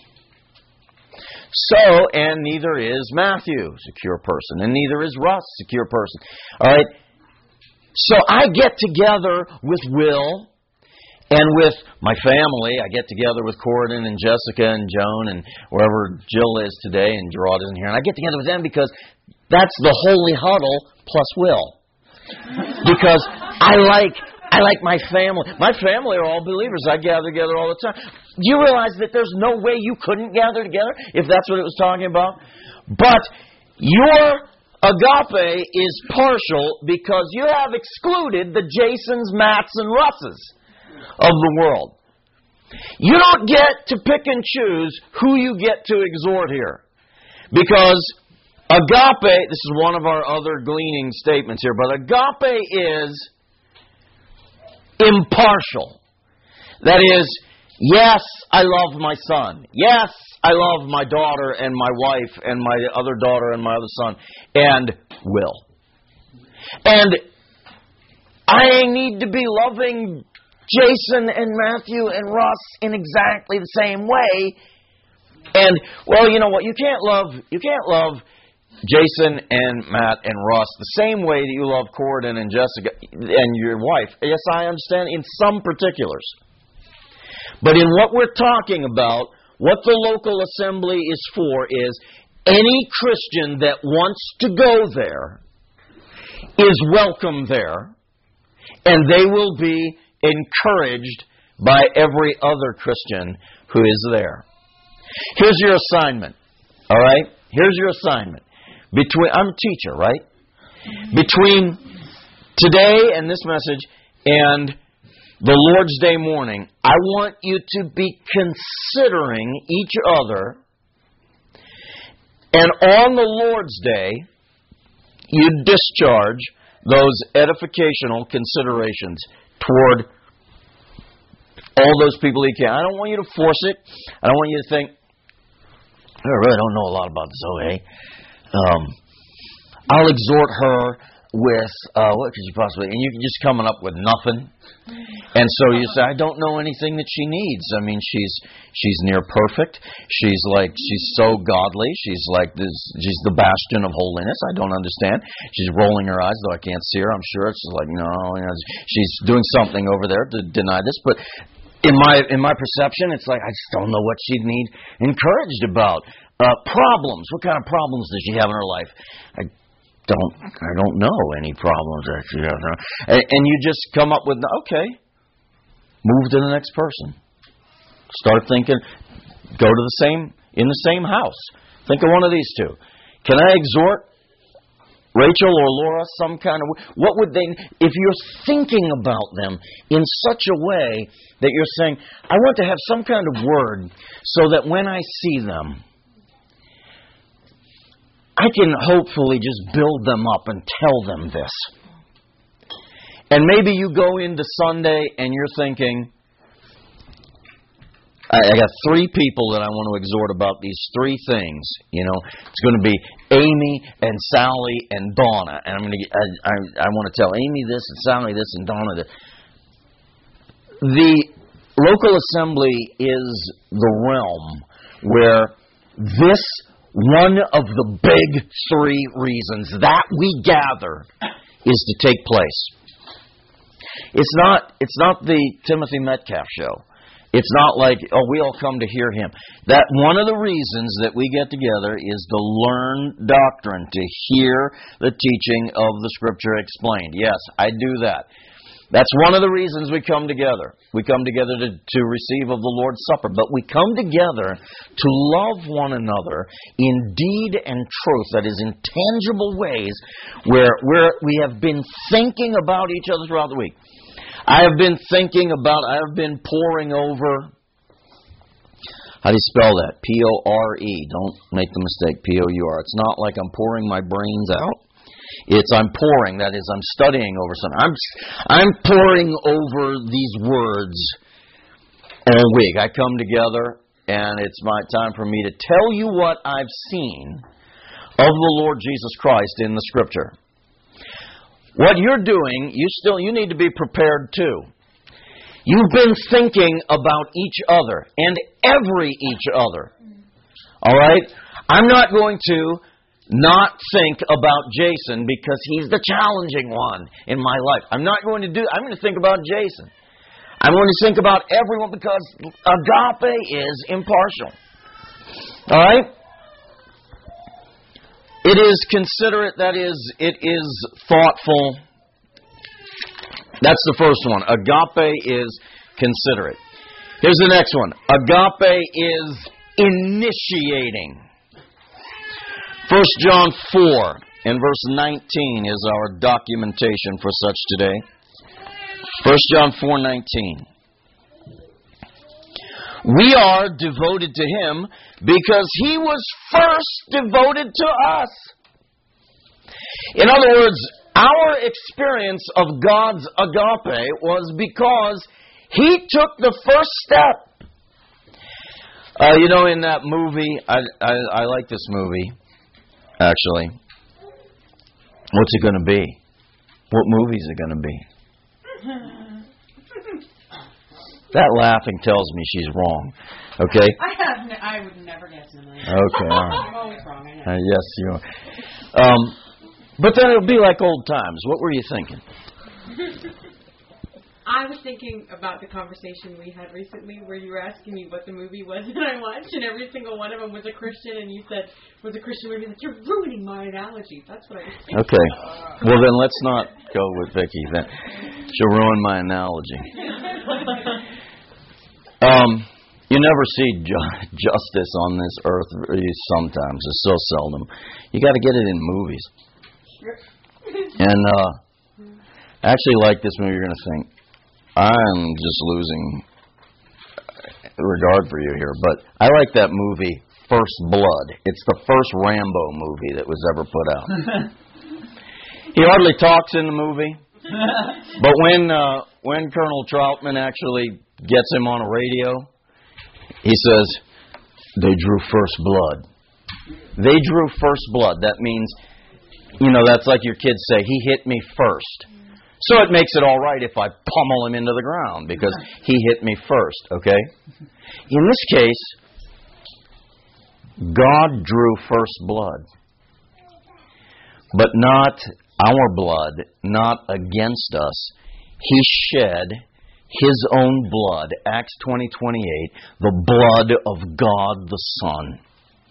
So, and neither is Matthew, secure person, and neither is Russ, secure person. All right. So I get together with Will and with my family. I get together with Corden and Jessica and Joan and wherever Jill is today, and Gerard isn't here. And I get together with them because that's the holy huddle plus Will. Because I like I like my family. My family are all believers. I gather together all the time. Do you realize that there's no way you couldn't gather together if that's what it was talking about? But your agape is partial because you have excluded the Jasons, Matts, and Russes of the world. You don't get to pick and choose who you get to exhort here. Because agape, this is one of our other gleaning statements here, but agape is impartial. That is, yes, I love my son. Yes, I love my daughter and my wife and my other daughter and my other son and Will. And I need to be loving Jason and Matthew and Russ in exactly the same way. And, well, you know what? You can't love, you can't love Jason and Matt and Russ the same way that you love Corden and Jessica and your wife. Yes, I understand in some particulars. But in what we're talking about, what the local assembly is for is any Christian that wants to go there is welcome there, and they will be encouraged by every other Christian who is there. Here's your assignment, all right? Here's your assignment. Between I'm a teacher, right? Between today and this message and the Lord's Day morning, I want you to be considering each other, and on the Lord's Day, you discharge those edificational considerations toward all those people you can. I don't want you to force it. I don't want you to think, I really don't know a lot about Zoe. Um, I'll exhort her with, uh, what could you possibly, and you can just coming up with nothing. And so you say, I don't know anything that she needs. I mean, she's she's near perfect. She's like, she's so godly. She's like this. She's the bastion of holiness. I don't understand. She's rolling her eyes, though I can't see her. I'm sure it's like, no, you know, she's doing something over there to deny this. But in my in my perception, it's like I just don't know what she'd need encouraged about. Uh, problems. What kind of problems does she have in her life? I don't. I don't know any problems that she has. And, and you just come up with, okay, move to the next person. Start thinking. Go to the same in the same house. Think of one of these two. Can I exhort Rachel or Laura some kind of? What would they? If you're thinking about them in such a way that you're saying, I want to have some kind of word so that when I see them, I can hopefully just build them up and tell them this. And maybe you go into Sunday and you're thinking, I got three people that I want to exhort about these three things. You know, it's going to be Amy and Sally and Donna, and I'm going to. I, I, I want to tell Amy this and Sally this and Donna this. The local assembly is the realm where this one of the big three reasons that we gather is to take place. It's not. It's not the Timothy Metcalf show. It's not like, oh, we all come to hear him. That one of the reasons that we get together is to learn doctrine, to hear the teaching of the Scripture explained. Yes, I do that. That's one of the reasons we come together. We come together to, to receive of the Lord's Supper. But we come together to love one another in deed and truth. That is, in tangible ways where, where we have been thinking about each other throughout the week. I have been thinking about, I have been poring over, how do you spell that? P O R E. Don't make the mistake, P O U R. It's not like I'm pouring my brains out. It's I'm pouring, that is, I'm studying over something. I'm, I'm poring over these words all week. I come together, and it's my time for me to tell you what I've seen of the Lord Jesus Christ in the Scripture. What you're doing, you still you need to be prepared too. You've been thinking about each other and every each other. All right? I'm not going to not think about Jason because he's the challenging one in my life. I'm not going to do I'm going to think about Jason. I'm going to think about everyone because agape is impartial. All right? It is considerate, that is, it is thoughtful. That's the first one. Agape is considerate. Here's the next one. Agape is initiating. First John four and verse nineteen is our documentation for such today. First John four nineteen. We are devoted to Him because He was first devoted to us. In other words, our experience of God's agape was because He took the first step. Uh, you know, in that movie, I, I, I like this movie, actually. What's it going to be? What movie is it going to be? That laughing tells me she's wrong. Okay? I have. N- I would never guess in life. Okay. All right. I'm always wrong. I know. Uh, yes, you are. Um, but then it'll be like old times. What were you thinking? I was thinking about the conversation we had recently where you were asking me what the movie was that I watched, and every single one of them was a Christian, and you said, was a Christian movie. Like, you're ruining my analogy. That's what I was thinking. Okay. Well, then let's not go with Vicki. Then she'll ruin my analogy. Um, you never see ju- justice on this earth. Sometimes it's so seldom. You got to get it in movies. And uh, I actually like this movie. You're going to think I'm just losing regard for you here, but I like that movie First Blood. It's the first Rambo movie that was ever put out. He hardly talks in the movie, but when uh, when Colonel Troutman actually gets him on a radio, he says, they drew first blood. They drew first blood. That means, you know, that's like your kids say, he hit me first. So it makes it all right if I pummel him into the ground because he hit me first, okay? In this case, God drew first blood. But not our blood, not against us. He shed His own blood, Acts twenty twenty-eight, the blood of God the Son.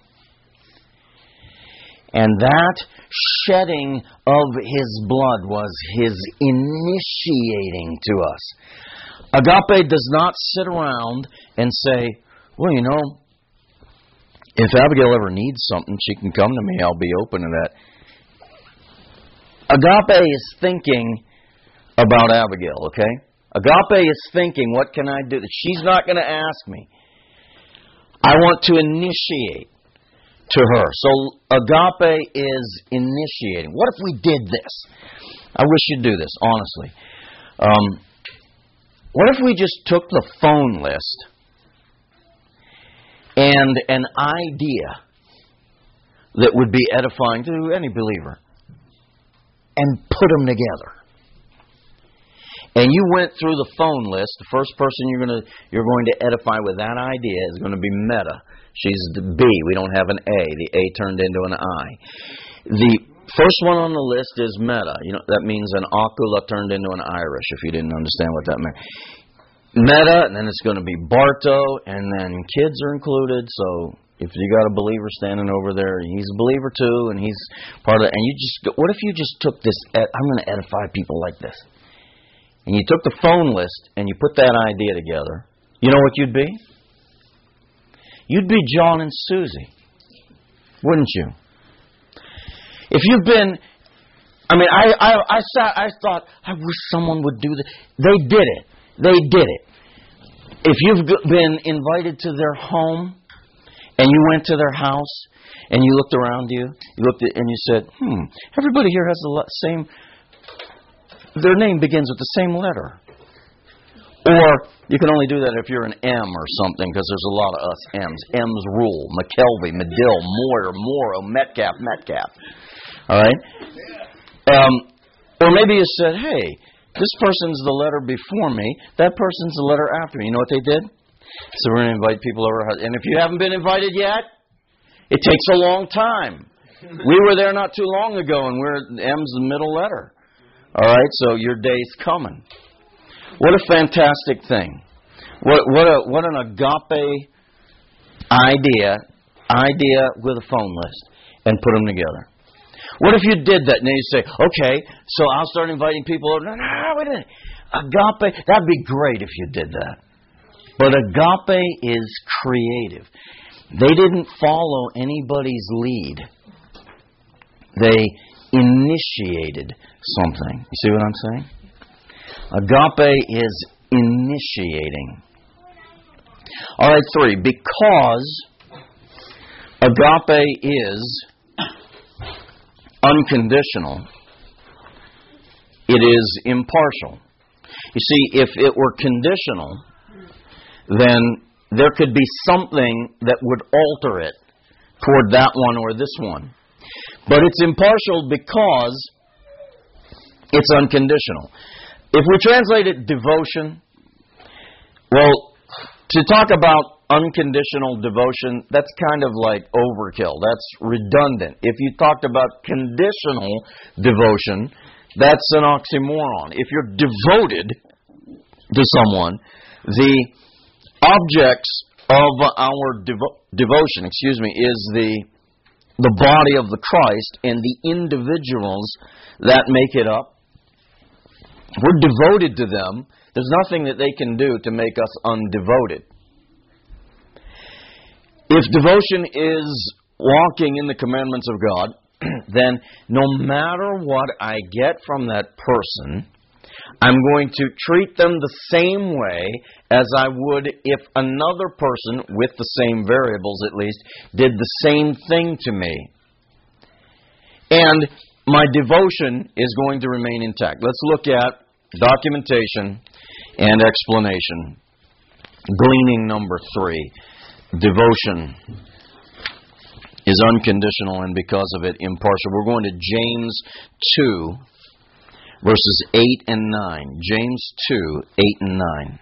And that shedding of His blood was His initiating to us. Agape does not sit around and say, well, you know, if Abigail ever needs something, she can come to me. I'll be open to that. Agape is thinking about Abigail, okay? Agape is thinking, what can I do? She's not going to ask me. I want to initiate to her. So agape is initiating. What if we did this? I wish you'd do this, honestly. Um, what if we just took the phone list and an idea that would be edifying to any believer and put them together? And you went through the phone list. The first person you're going to you're going to edify with that idea is going to be Meta. She's the B. We don't have an A. The A turned into an I. The first one on the list is Meta. You know that means an Akula turned into an Irish. If you didn't understand what that meant, Meta, and then it's going to be Barto, and then kids are included. So if you got a believer standing over there, he's a believer too, and he's part of it. And you just what if you just took this? I'm going to edify people like this. And you took the phone list and you put that idea together, you know what you'd be? You'd be John and Susie, wouldn't you? If you've been, I mean, I, I, I sat, I thought, I wish someone would do this. They did it. They did it. If you've been invited to their home and you went to their house and you looked around you, you looked at, and you said, hmm, everybody here has the same. Their name begins with the same letter. Or you can only do that if you're an M or something, because there's a lot of us M's. M's rule. McKelvey, Medill, Moyer, Morrow, Metcalf, Metcalf. All right? Um, or maybe you said, hey, this person's the letter before me. That person's the letter after me. You know what they did? So we're going to invite people over. And if you haven't been invited yet, it takes a long time. We were there not too long ago, and we're M's the middle letter. All right, so your day's coming. What a fantastic thing! What what a what an agape idea idea with a phone list and put them together. What if you did that and then you say, okay, so I'll start inviting people over. No, no, wait a minute. Agape, that'd be great if you did that. But agape is creative. They didn't follow anybody's lead. They initiated something. You see what I'm saying? Agape is initiating. All right, three. Because agape is unconditional, it is impartial. You see, if it were conditional, then there could be something that would alter it toward that one or this one. But it's impartial because it's unconditional. If we translate it devotion, well, to talk about unconditional devotion, that's kind of like overkill. That's redundant. If you talked about conditional devotion, that's an oxymoron. If you're devoted to someone, the objects of our devo- devotion, excuse me, is the the body of the Christ and the individuals that make it up. We're devoted to them. There's nothing that they can do to make us undevoted. If devotion is walking in the commandments of God, then no matter what I get from that person, I'm going to treat them the same way as I would if another person, with the same variables at least, did the same thing to me. And my devotion is going to remain intact. Let's look at documentation and explanation. Gleaning number three. Devotion is unconditional and because of it impartial. We're going to James two, verses eight and nine. James two, eight and nine.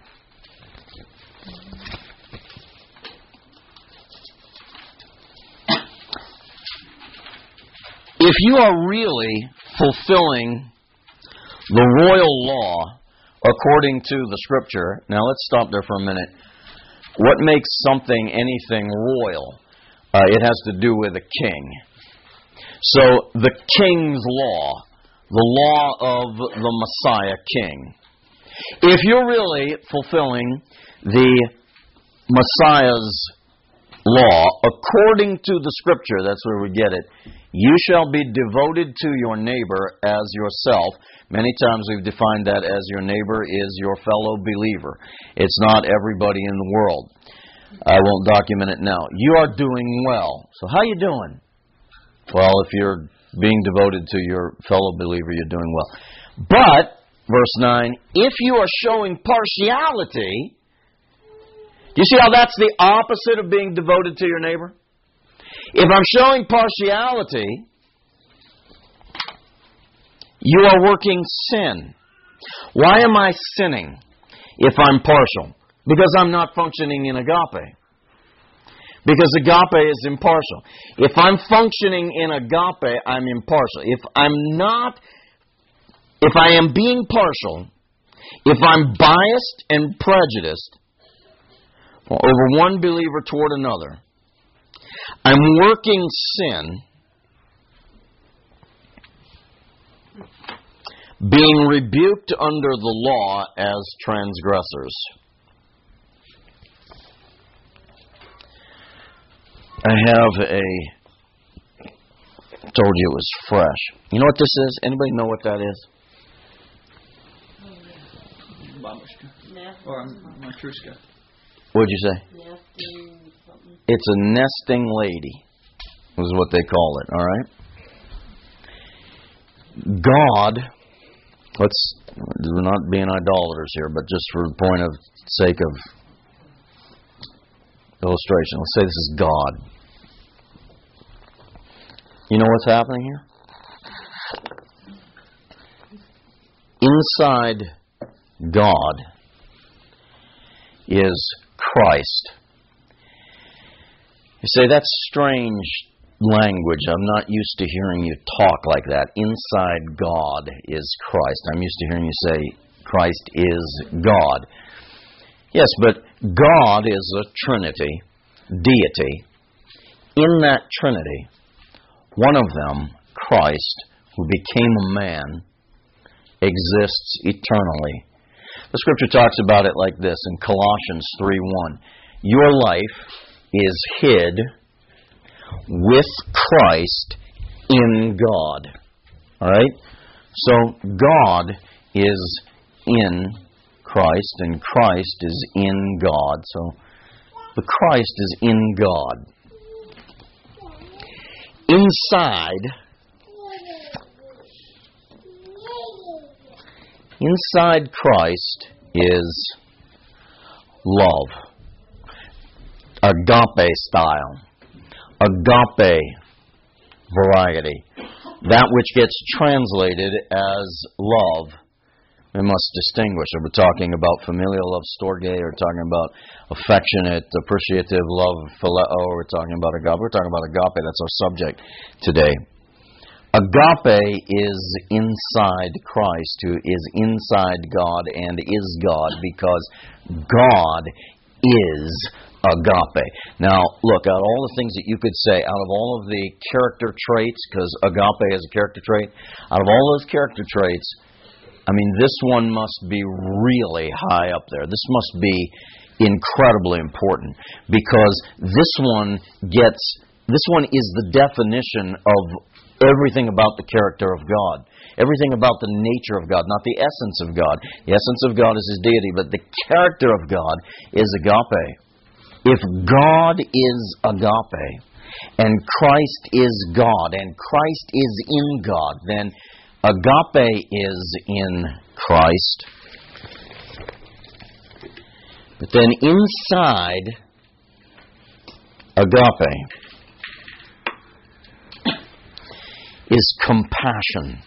If you are really fulfilling the royal law according to the Scripture, now let's stop there for a minute. What makes something, anything royal? Uh, it has to do with a king. So the king's law, the law of the Messiah king. If you're really fulfilling the Messiah's law according to the Scripture, that's where we get it, you shall be devoted to your neighbor as yourself. Many times we've defined that as your neighbor is your fellow believer. It's not everybody in the world. I won't document it now. You are doing well. So how you doing? Well, if you're being devoted to your fellow believer, you're doing well. But verse nine, if you are showing partiality, do you see how that's the opposite of being devoted to your neighbor? If I'm showing partiality, you are working sin. Why am I sinning if I'm partial? Because I'm not functioning in agape. Because agape is impartial. If I'm functioning in agape, I'm impartial. If I'm not, if I am being partial, if I'm biased and prejudiced over one believer toward another, I'm working sin, being rebuked under the law as transgressors. I have a, told you it was fresh. You know what this is? Anybody know what that is? Babushka. Or matrushka. What'd you say? Nesting something. It's a nesting lady, is what they call it, all right? God, let's, we're not being idolaters here, but just for the point of sake of illustration, let's say this is God. You know what's happening here? Inside God is Christ. You say, that's strange language. I'm not used to hearing you talk like that. Inside God is Christ. I'm used to hearing you say, Christ is God. Yes, but God is a Trinity, deity. In that Trinity, one of them, Christ, who became a man, exists eternally. The Scripture talks about it like this in Colossians three one. Your life is hid with Christ in God. All right? So God is in Christ, and Christ is in God. So the Christ is in God. Inside, inside Christ is love. Agape style. Agape variety. That which gets translated as love. We must distinguish. Are we talking about familial love, storge, or talking about affectionate, appreciative love, phileo, or we're talking about agape? We're talking about agape. That's our subject today. Agape is inside Christ, who is inside God and is God, because God is agape. Now, look, out of all the things that you could say, out of all of the character traits, because agape is a character trait, out of all those character traits, I mean, this one must be really high up there. This must be incredibly important, because this one gets, this one is the definition of everything about the character of God. Everything about the nature of God, not the essence of God. The essence of God is His deity, but the character of God is agape. If God is agape, and Christ is God, and Christ is in God, then agape is in Christ. But then inside agape is compassion.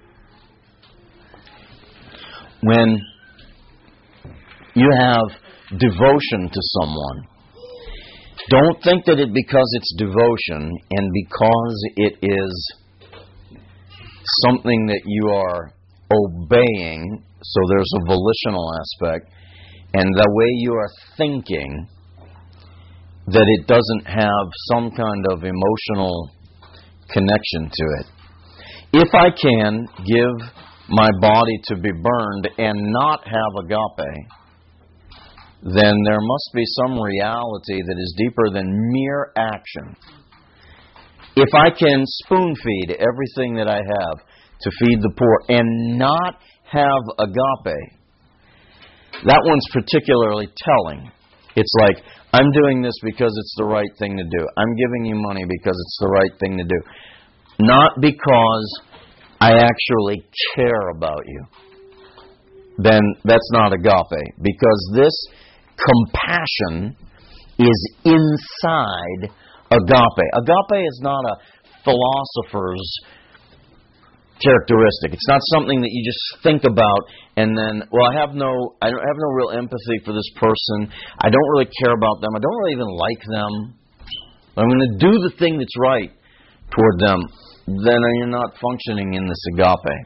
When you have devotion to someone, don't think that it because it's devotion and because it is something that you are obeying, so there's a volitional aspect, and the way you are thinking, that it doesn't have some kind of emotional connection to it. If I can give my body to be burned and not have agape, then there must be some reality that is deeper than mere action. If I can spoon feed everything that I have to feed the poor and not have agape, that one's particularly telling. It's like, I'm doing this because it's the right thing to do. I'm giving you money because it's the right thing to do. Not because I actually care about you. then that's not agape, because this compassion is inside agape. Agape is not a philosopher's characteristic. It's not something that you just think about and then, well, I have no, I don't have no real empathy for this person. I don't really care about them. I don't really even like them. But I'm going to do the thing that's right toward them. Then you're not functioning in this agape.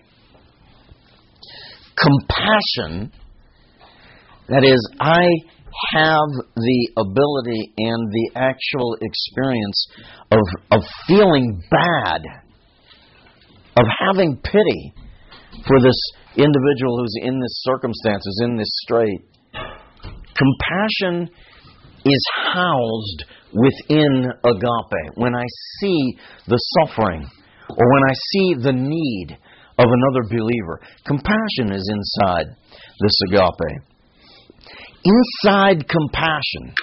Compassion, that is, I have the ability and the actual experience of, of feeling bad, of having pity for this individual who's in this circumstance, who's in this strait. Compassion is housed within agape. When I see the suffering, or when I see the need of another believer, compassion is inside this agape. Inside compassion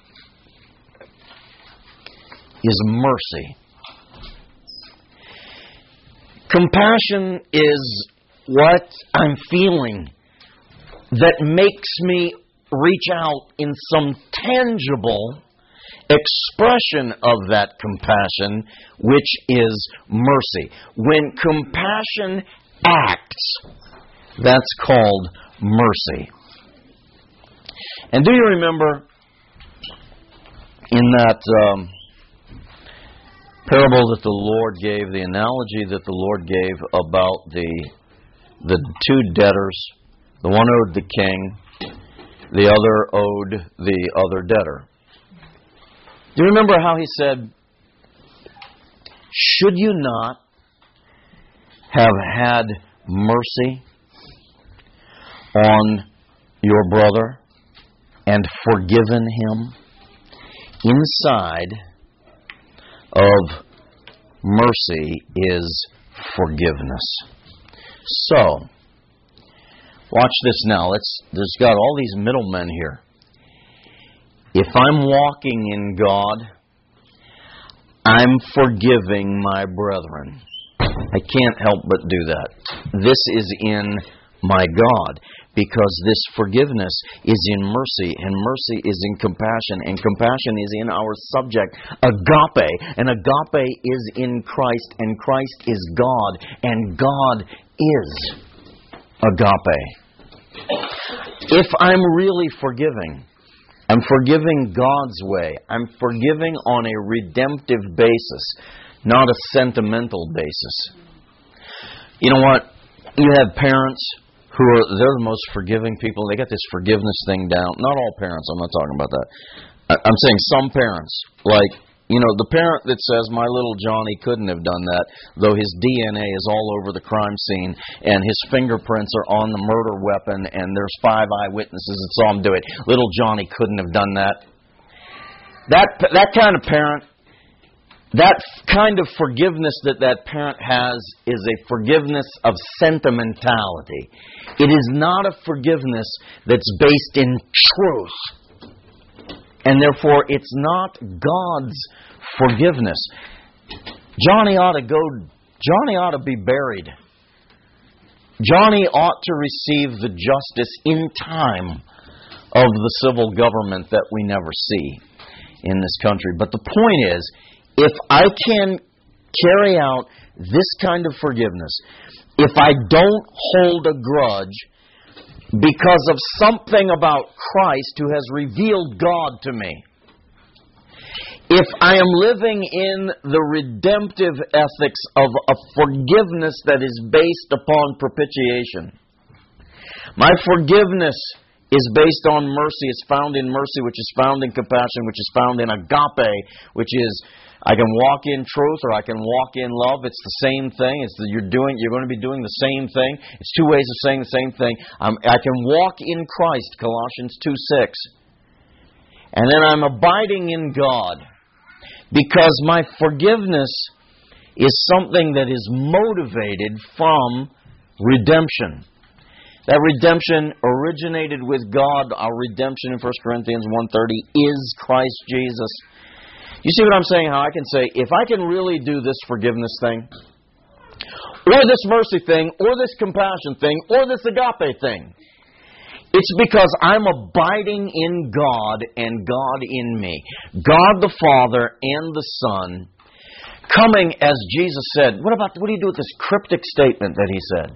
is mercy. Compassion is what I'm feeling that makes me reach out in some tangible expression of that compassion, which is mercy. When compassion acts, that's called mercy. And do you remember in that um, parable that the Lord gave, the analogy that the Lord gave about the the two debtors, the one owed the king, the other owed the other debtor. Do you remember how he said, should you not have had mercy on your brother and forgiven him? Inside of mercy is forgiveness. So, watch this now. Let's, there's got all these middlemen here. If I'm walking in God, I'm forgiving my brethren. I can't help but do that. This is in my God, because this forgiveness is in mercy, and mercy is in compassion, and compassion is in our subject, agape, and agape is in Christ, and Christ is God, and God is agape. If I'm really forgiving, I'm forgiving God's way. I'm forgiving on a redemptive basis, not a sentimental basis. You know what? You have parents who are, they're the most forgiving people. They got this forgiveness thing down. Not all parents, I'm not talking about that. I'm saying some parents, like, you know, the parent that says, my little Johnny couldn't have done that, though his D N A is all over the crime scene, and his fingerprints are on the murder weapon, and there's five eyewitnesses that saw him do it. Little Johnny couldn't have done that. That, that kind of parent, that kind of forgiveness that that parent has is a forgiveness of sentimentality. It is not a forgiveness that's based in truth. And therefore, it's not God's forgiveness. Johnny ought to go, Johnny ought to be buried. Johnny ought to receive the justice in time of the civil government that we never see in this country. But the point is, if I can carry out this kind of forgiveness, if I don't hold a grudge because of something about Christ who has revealed God to me, if I am living in the redemptive ethics of a forgiveness that is based upon propitiation, my forgiveness is based on mercy. It's found in mercy, which is found in compassion, which is found in agape, which is I can walk in truth or I can walk in love. It's the same thing. It's the, you're doing. You're going to be doing the same thing. It's two ways of saying the same thing. Um, I can walk in Christ, Colossians two six, and then I'm abiding in God because my forgiveness is something that is motivated from redemption. That redemption originated with God. Our redemption in First Corinthians one thirty is Christ Jesus. You see what I'm saying? How I can say, if I can really do this forgiveness thing, or this mercy thing, or this compassion thing, or this agape thing, It's because I'm abiding in God and God in me. God the Father and the Son coming, as Jesus said. What about, what do you do with this cryptic statement that He said?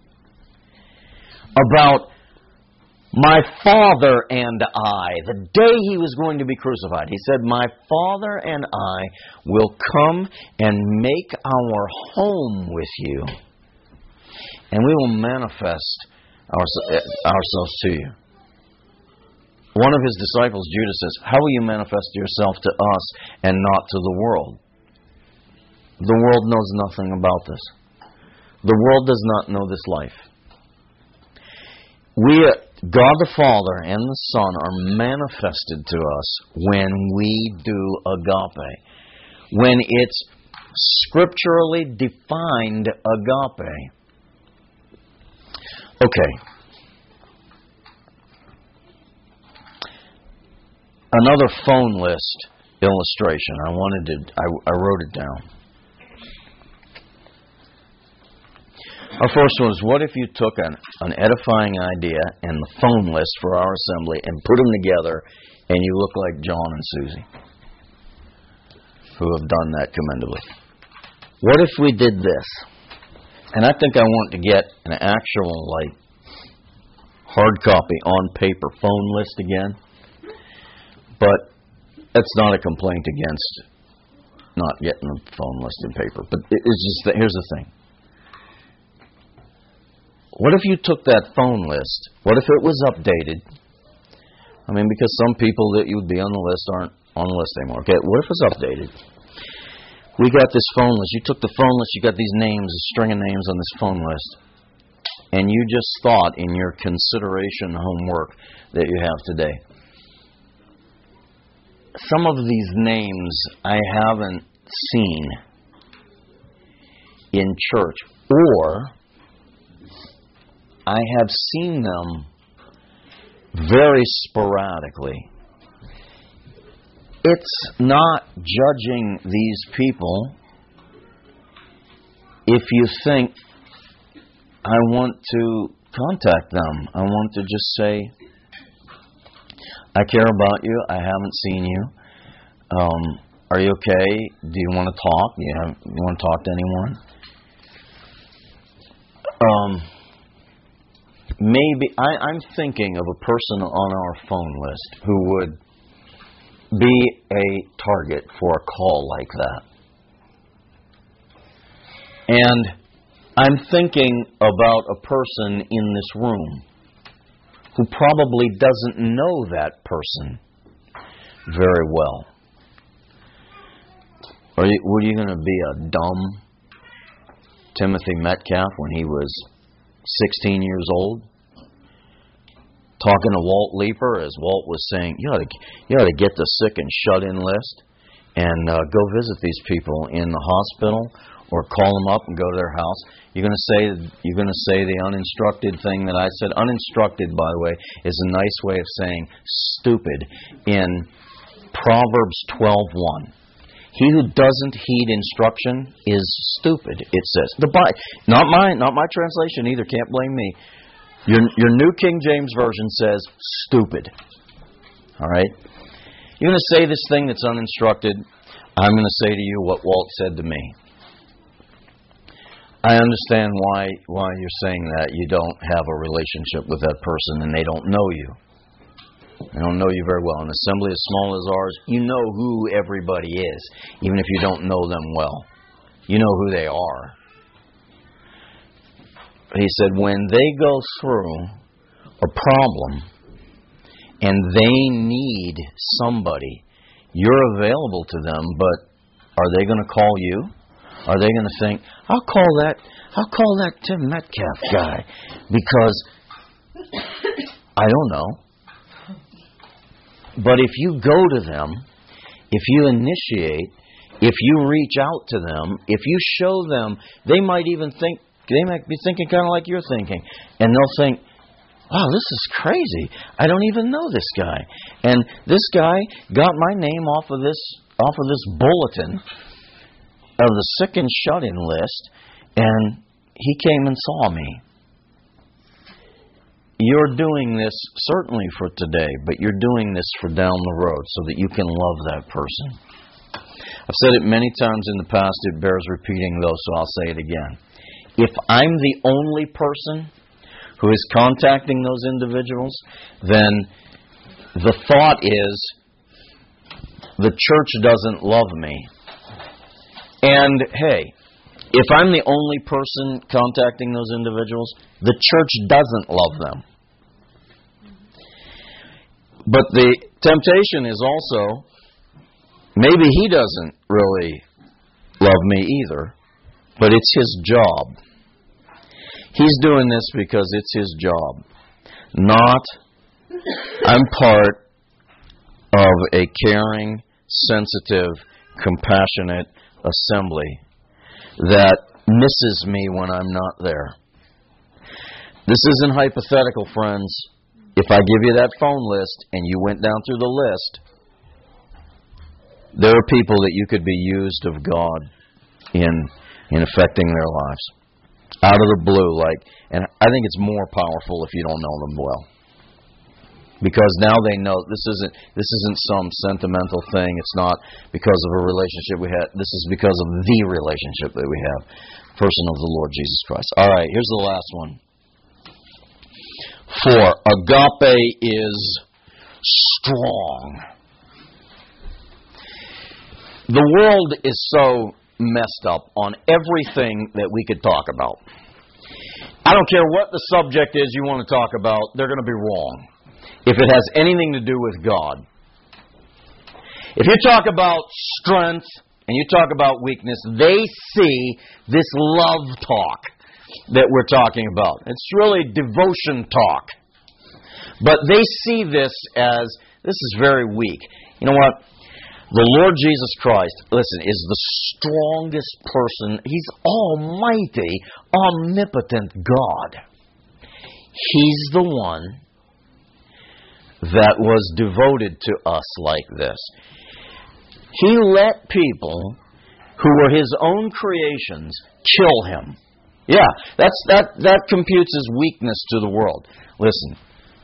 About my Father and I, the day He was going to be crucified. He said, my Father and I will come and make our home with you. And we will manifest ourselves to you. One of His disciples, Judas, says, how will you manifest yourself to us and not to the world? The world knows nothing about this. The world does not know this life. We, God the Father and the Son, are manifested to us when we do agape. When it's scripturally defined agape. Okay. Another phone list illustration. I wanted to, I, I wrote it down. Our first one is, what if you took an, an edifying idea and the phone list for our assembly and put them together and you look like John and Susie, who have done that commendably. What if we did this? And I think I want to get an actual, like, hard copy on paper phone list again. But that's not a complaint against not getting the phone list in paper. But it's just that, here's the thing. What if you took that phone list? What if it was updated? I mean, because some people that you would be on the list aren't on the list anymore. Okay, what if it's updated? We got this phone list. You took the phone list. You got these names, a string of names on this phone list. And you just thought in your consideration homework that you have today. Some of these names I haven't seen in church. Or I have seen them very sporadically. It's not judging these people if you think, I want to contact them. I want to just say, I care about you. I haven't seen you. Um, are you okay? Do you want to talk? Do you, have, you want to talk to anyone? Um, maybe I, I'm thinking of a person on our phone list who would be a target for a call like that. And I'm thinking about a person in this room who probably doesn't know that person very well. Are you, were you going to be a dumb Timothy Metcalf when he was sixteen years old? Talking to Walt Leeper, as Walt was saying, you ought to, you ought to get the sick and shut-in list and uh, go visit these people in the hospital or call them up and go to their house. You're going to say you're going to say the uninstructed thing that I said. Uninstructed, by the way, is a nice way of saying stupid in Proverbs twelve one. He who doesn't heed instruction is stupid, it says. The Bible, not mine, not my translation either. Can't blame me. Your your New King James Version says stupid. All right? You're going to say this thing that's uninstructed. I'm going to say to you what Walt said to me. I understand why why you're saying that. You don't have a relationship with that person and they don't know you. They don't know you very well. An assembly as small as ours, you know who everybody is, even if you don't know them well. You know who they are. He said, when they go through a problem and they need somebody, you're available to them, but are they going to call you? Are they going to think, I'll call that I'll call that Tim Metcalf guy because I don't know. But if you go to them, if you initiate, if you reach out to them, if you show them, they might even think, they might be thinking kind of like you're thinking. And they'll think, wow, this is crazy. I don't even know this guy. And this guy got my name off of this off of this bulletin of the sick and shut-in list, and he came and saw me. you're doing this certainly for today, but you're doing this for down the road so that you can love that person. I've said it many times in the past. It bears repeating, though, so I'll say it again. If I'm the only person who is contacting those individuals, then the thought is, the church doesn't love me. And, hey, if I'm the only person contacting those individuals, the church doesn't love them. But the temptation is also, maybe he doesn't really love me either, but it's his job. He's doing this because it's his job. Not, I'm part of a caring, sensitive, compassionate assembly that misses me when I'm not there. This isn't hypothetical, friends. If I give you that phone list and you went down through the list, there are people that you could be used of God in in affecting their lives. Out of the blue, like, and I think it's more powerful if you don't know them well. Because now they know this isn't this isn't some sentimental thing. It's not because of a relationship we had. This is because of the relationship that we have. Person of the Lord Jesus Christ. All right, here's the last one. Four, agape is strong. The world is so messed up on everything that we could talk about. I don't care what the subject is you want to talk about, they're going to be wrong if it has anything to do with God. If you talk about strength and you talk about weakness, they see this love talk that we're talking about. It's really devotion talk. But they see this as, this is very weak. You know what? The Lord Jesus Christ, listen, is the strongest person. He's almighty, omnipotent God. He's the one that was devoted to us like this. He let people who were His own creations kill Him. Yeah, that's that, that computes as weakness to the world. Listen,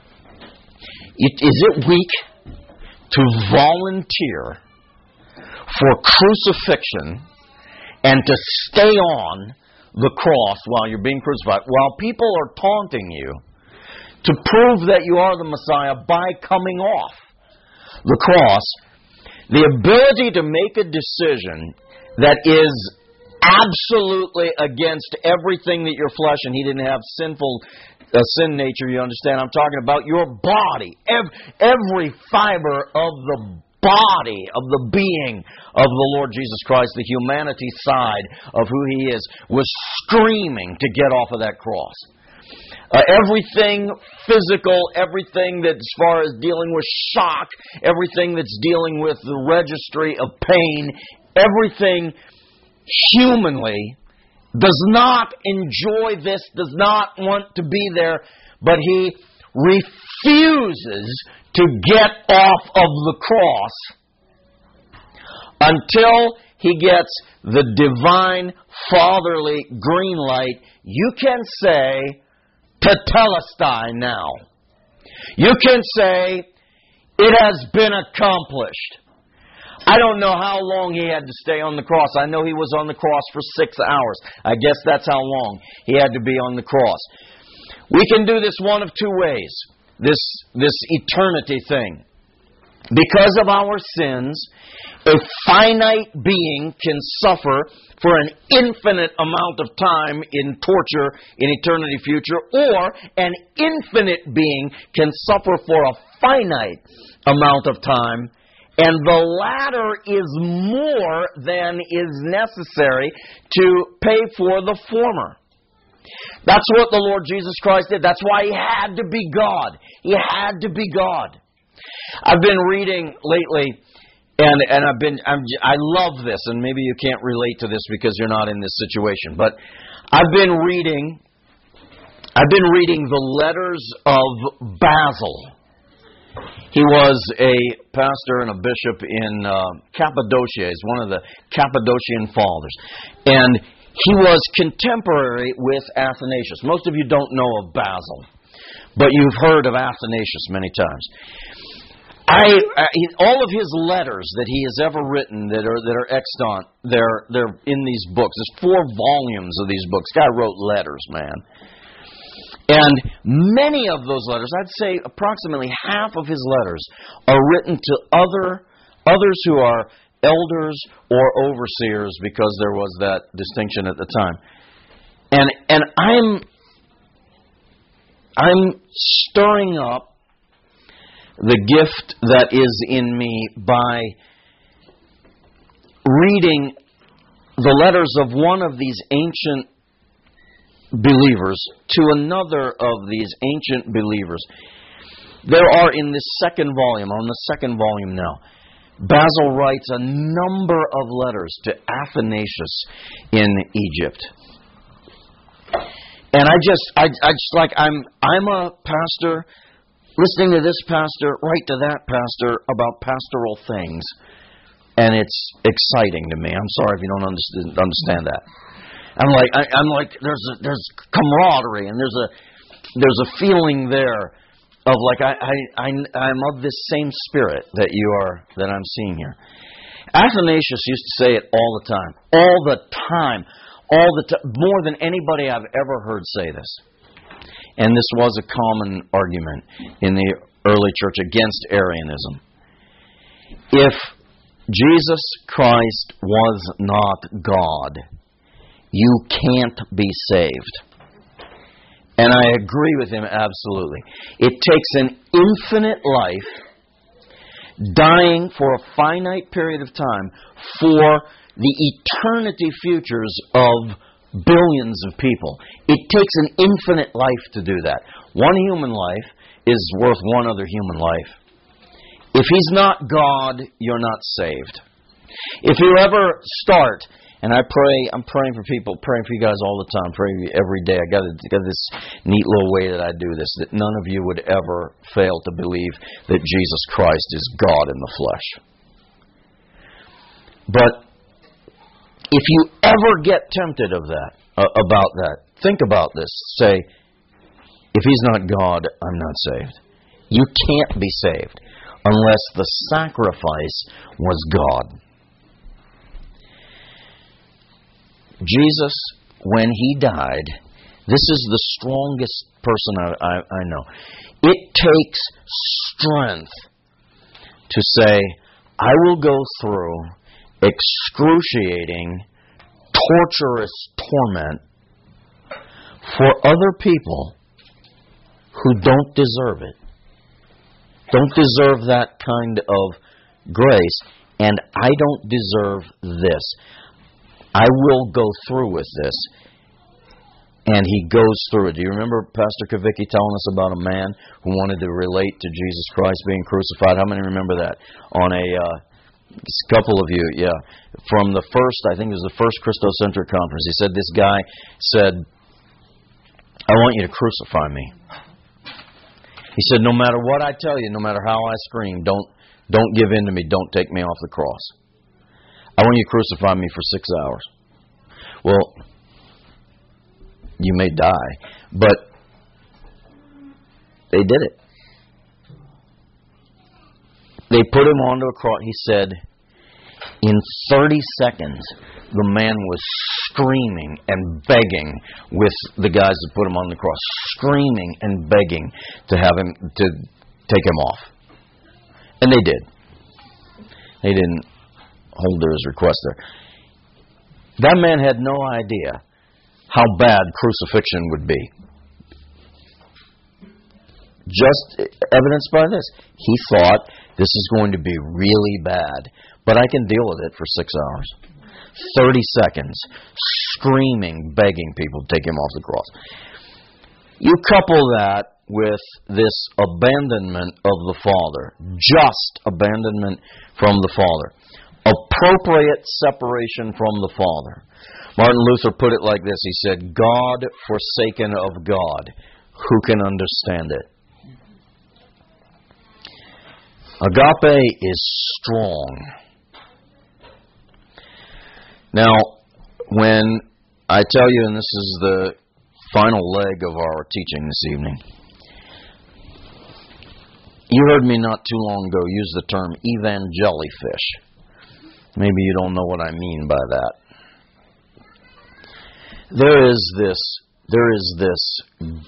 it, is it weak to volunteer for crucifixion and to stay on the cross while you're being crucified, while people are taunting you, to prove that you are the Messiah by coming off the cross? The ability to make a decision that is absolutely against everything that your flesh, and He didn't have sinful uh, sin nature, you understand? I'm talking about your body. Every, every fiber of the body, of the being of the Lord Jesus Christ, the humanity side of who He is, was screaming to get off of that cross. Uh, everything physical, everything that as far as dealing with shock, everything that's dealing with the registry of pain, everything humanly does not enjoy this, does not want to be there, but he refuses to get off of the cross until he gets the divine fatherly green light. You can say, Tetelestai now. You can say, it has been accomplished. I don't know how long he had to stay on the cross. I know he was on the cross for six hours. I guess that's how long he had to be on the cross. We can do this one of two ways, this, this eternity thing. Because of our sins, a finite being can suffer for an infinite amount of time in torture in eternity future, or an infinite being can suffer for a finite amount of time, and the latter is more than is necessary to pay for the former. That's what the Lord Jesus Christ did. That's why He had to be God. He had to be God. I've been reading lately, and and I've been I'm, I love this, and maybe you can't relate to this because you're not in this situation, but I've been reading I've been reading the letters of Basil. He was a pastor and a bishop in uh, Cappadocia. He's one of the Cappadocian fathers, and he was contemporary with Athanasius. Most of you don't know of Basil. but you've heard of Athanasius many times. I, I all of his letters that he has ever written that are that are extant, they're they're in these books. There's four volumes of these books. Guy wrote letters, man. And many of those letters, I'd say approximately half of his letters, are written to other others who are elders or overseers, because there was that distinction at the time. And and I'm I'm stirring up the gift that is in me by reading the letters of one of these ancient believers to another of these ancient believers. There are in this second volume, on the second volume now, Basil writes a number of letters to Athanasius in Egypt. And I just, I, I just like, I'm, I'm a pastor listening to this pastor, write to that pastor about pastoral things. And it's exciting to me. I'm sorry if you don't understand, understand that. I'm like, I, I'm like, there's a, there's camaraderie, and there's a there's a feeling there of like I, I, I I'm of this same spirit that you are, that I'm seeing here. Athanasius used to say it all the time, all the time, all the time, more than anybody I've ever heard say this. And this was a common argument in the early church against Arianism. If Jesus Christ was not God, you can't be saved. And I agree with him absolutely. It takes an infinite life, dying for a finite period of time, for the eternity futures of billions of people. It takes an infinite life to do that. One human life is worth one other human life. If he's not God, you're not saved. If you ever start, and I pray, I'm praying for people, praying for you guys all the time, praying for you every day. I got, got this neat little way that I do this, that none of you would ever fail to believe that Jesus Christ is God in the flesh. But if you ever get tempted of that, uh, about that, think about this. Say, if he's not God, I'm not saved. You can't be saved unless the sacrifice was God. Jesus, when he died, this is the strongest person I, I, I know. It takes strength to say, I will go through excruciating, torturous torment for other people who don't deserve it. Don't deserve that kind of grace, and I don't deserve this. I will go through with this. And he goes through it. Do you remember Pastor Kavicki telling us about a man who wanted to relate to Jesus Christ being crucified? How many remember that? On a uh, a couple of you, yeah. From the first, I think it was the first Christocentric conference. He said, this guy said, I want you to crucify me. He said, no matter what I tell you, no matter how I scream, don't don't give in to me. Don't take me off the cross. I want you to crucify me for six hours. Well, you may die, but they did it. They put him onto a cross. He said, in thirty seconds, the man was screaming and begging with the guys that put him on the cross, screaming and begging to have him, to take him off. And they did. They didn't hold to his request there. That man had no idea how bad crucifixion would be. Just evidenced by this. He thought, this is going to be really bad, but I can deal with it for six hours. thirty seconds, screaming, begging people to take him off the cross. You couple that with this abandonment of the Father, just abandonment from the Father, appropriate separation from the Father. Martin Luther put it like this. He said, God forsaken of God, who can understand it? Agape is strong. Now, when I tell you, and this is the final leg of our teaching this evening, You heard me not too long ago use the term evangellyfish. Maybe you don't know what I mean by that. There is this, there is this,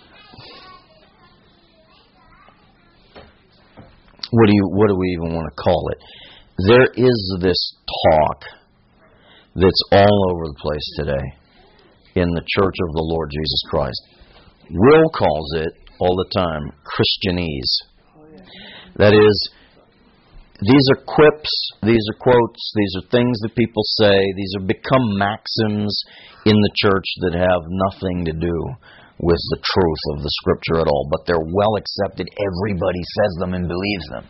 what do you, what do we even want to call it? There is this talk that's all over the place today in the Church of the Lord Jesus Christ. Will calls it all the time Christianese. That is, these are quips, these are quotes, these are things that people say, these have become maxims in the church that have nothing to do with the truth of the Scripture at all, but they're well accepted. Everybody says them and believes them.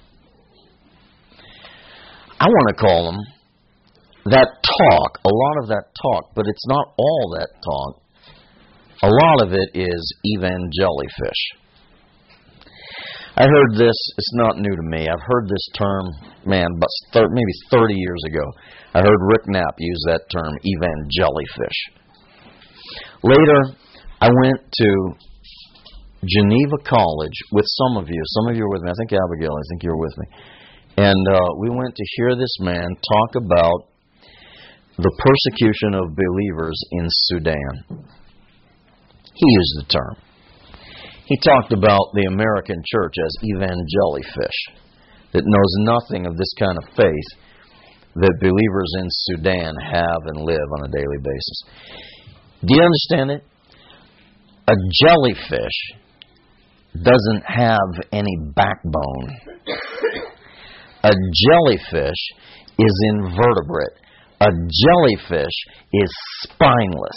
I want to call them that talk, a lot of that talk, but it's not all that talk. A lot of it is evangellyfish. I heard this, it's not new to me. I've heard this term, man, about maybe thirty years ago. I heard Rick Knapp use that term, evangellyfish. Later, I went to Geneva College with some of you. Some of you were with me. I think Abigail, I think you were with me. And uh, we went to hear this man talk about the persecution of believers in Sudan. He used the term. He talked about the American church as evangellyfish, that knows nothing of this kind of faith that believers in Sudan have and live on a daily basis. Do you understand it? A jellyfish doesn't have any backbone. A jellyfish is invertebrate. A jellyfish is spineless.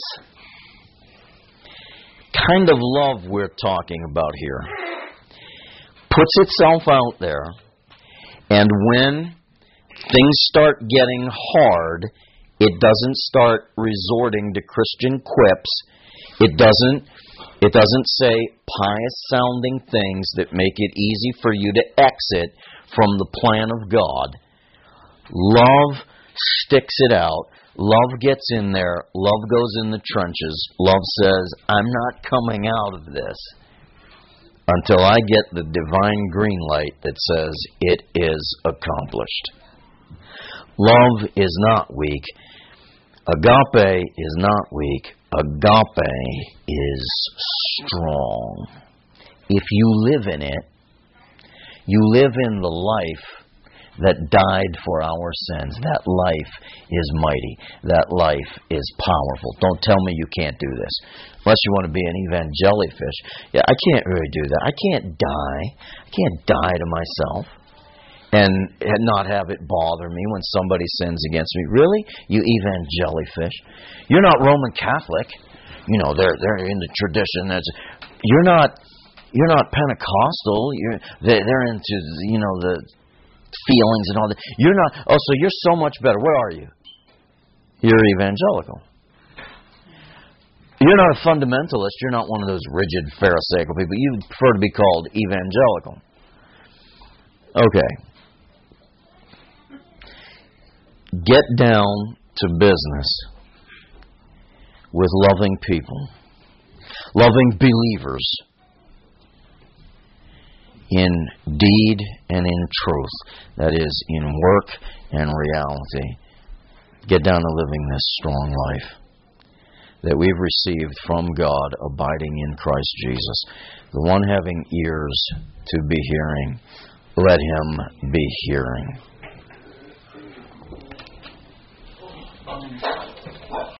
Kind of love we're talking about here puts itself out there, and when things start getting hard, it doesn't start resorting to Christian quips. It doesn't it doesn't say pious sounding things that make it easy for you to exit from the plan of God. Love sticks it out. Love gets in there. Love goes in the trenches. Love says, I'm not coming out of this until I get the divine green light that says it is accomplished. Love is not weak. Agape is not weak. Agape is strong. If you live in it, you live in the life that died for our sins. That life is mighty. That life is powerful. Don't tell me you can't do this. Unless you want to be an evangellyfish. Yeah, I can't really do that. I can't die. I can't die to myself and not have it bother me when somebody sins against me. Really? You evangellyfish? You're not Roman Catholic. You know, they're they're in the tradition. That's, you're not you're not Pentecostal. You're they're into, you know, the feelings and all that. You're not, oh, so you're so much better. What are you? You're evangelical. You're not a fundamentalist. You're not one of those rigid Pharisaical people. You prefer to be called evangelical. Okay. Get down to business with loving people, loving believers, in deed and in truth. That is, in work and reality. Get down to living this strong life that we've received from God, abiding in Christ Jesus. The one having ears to be hearing, let him be hearing.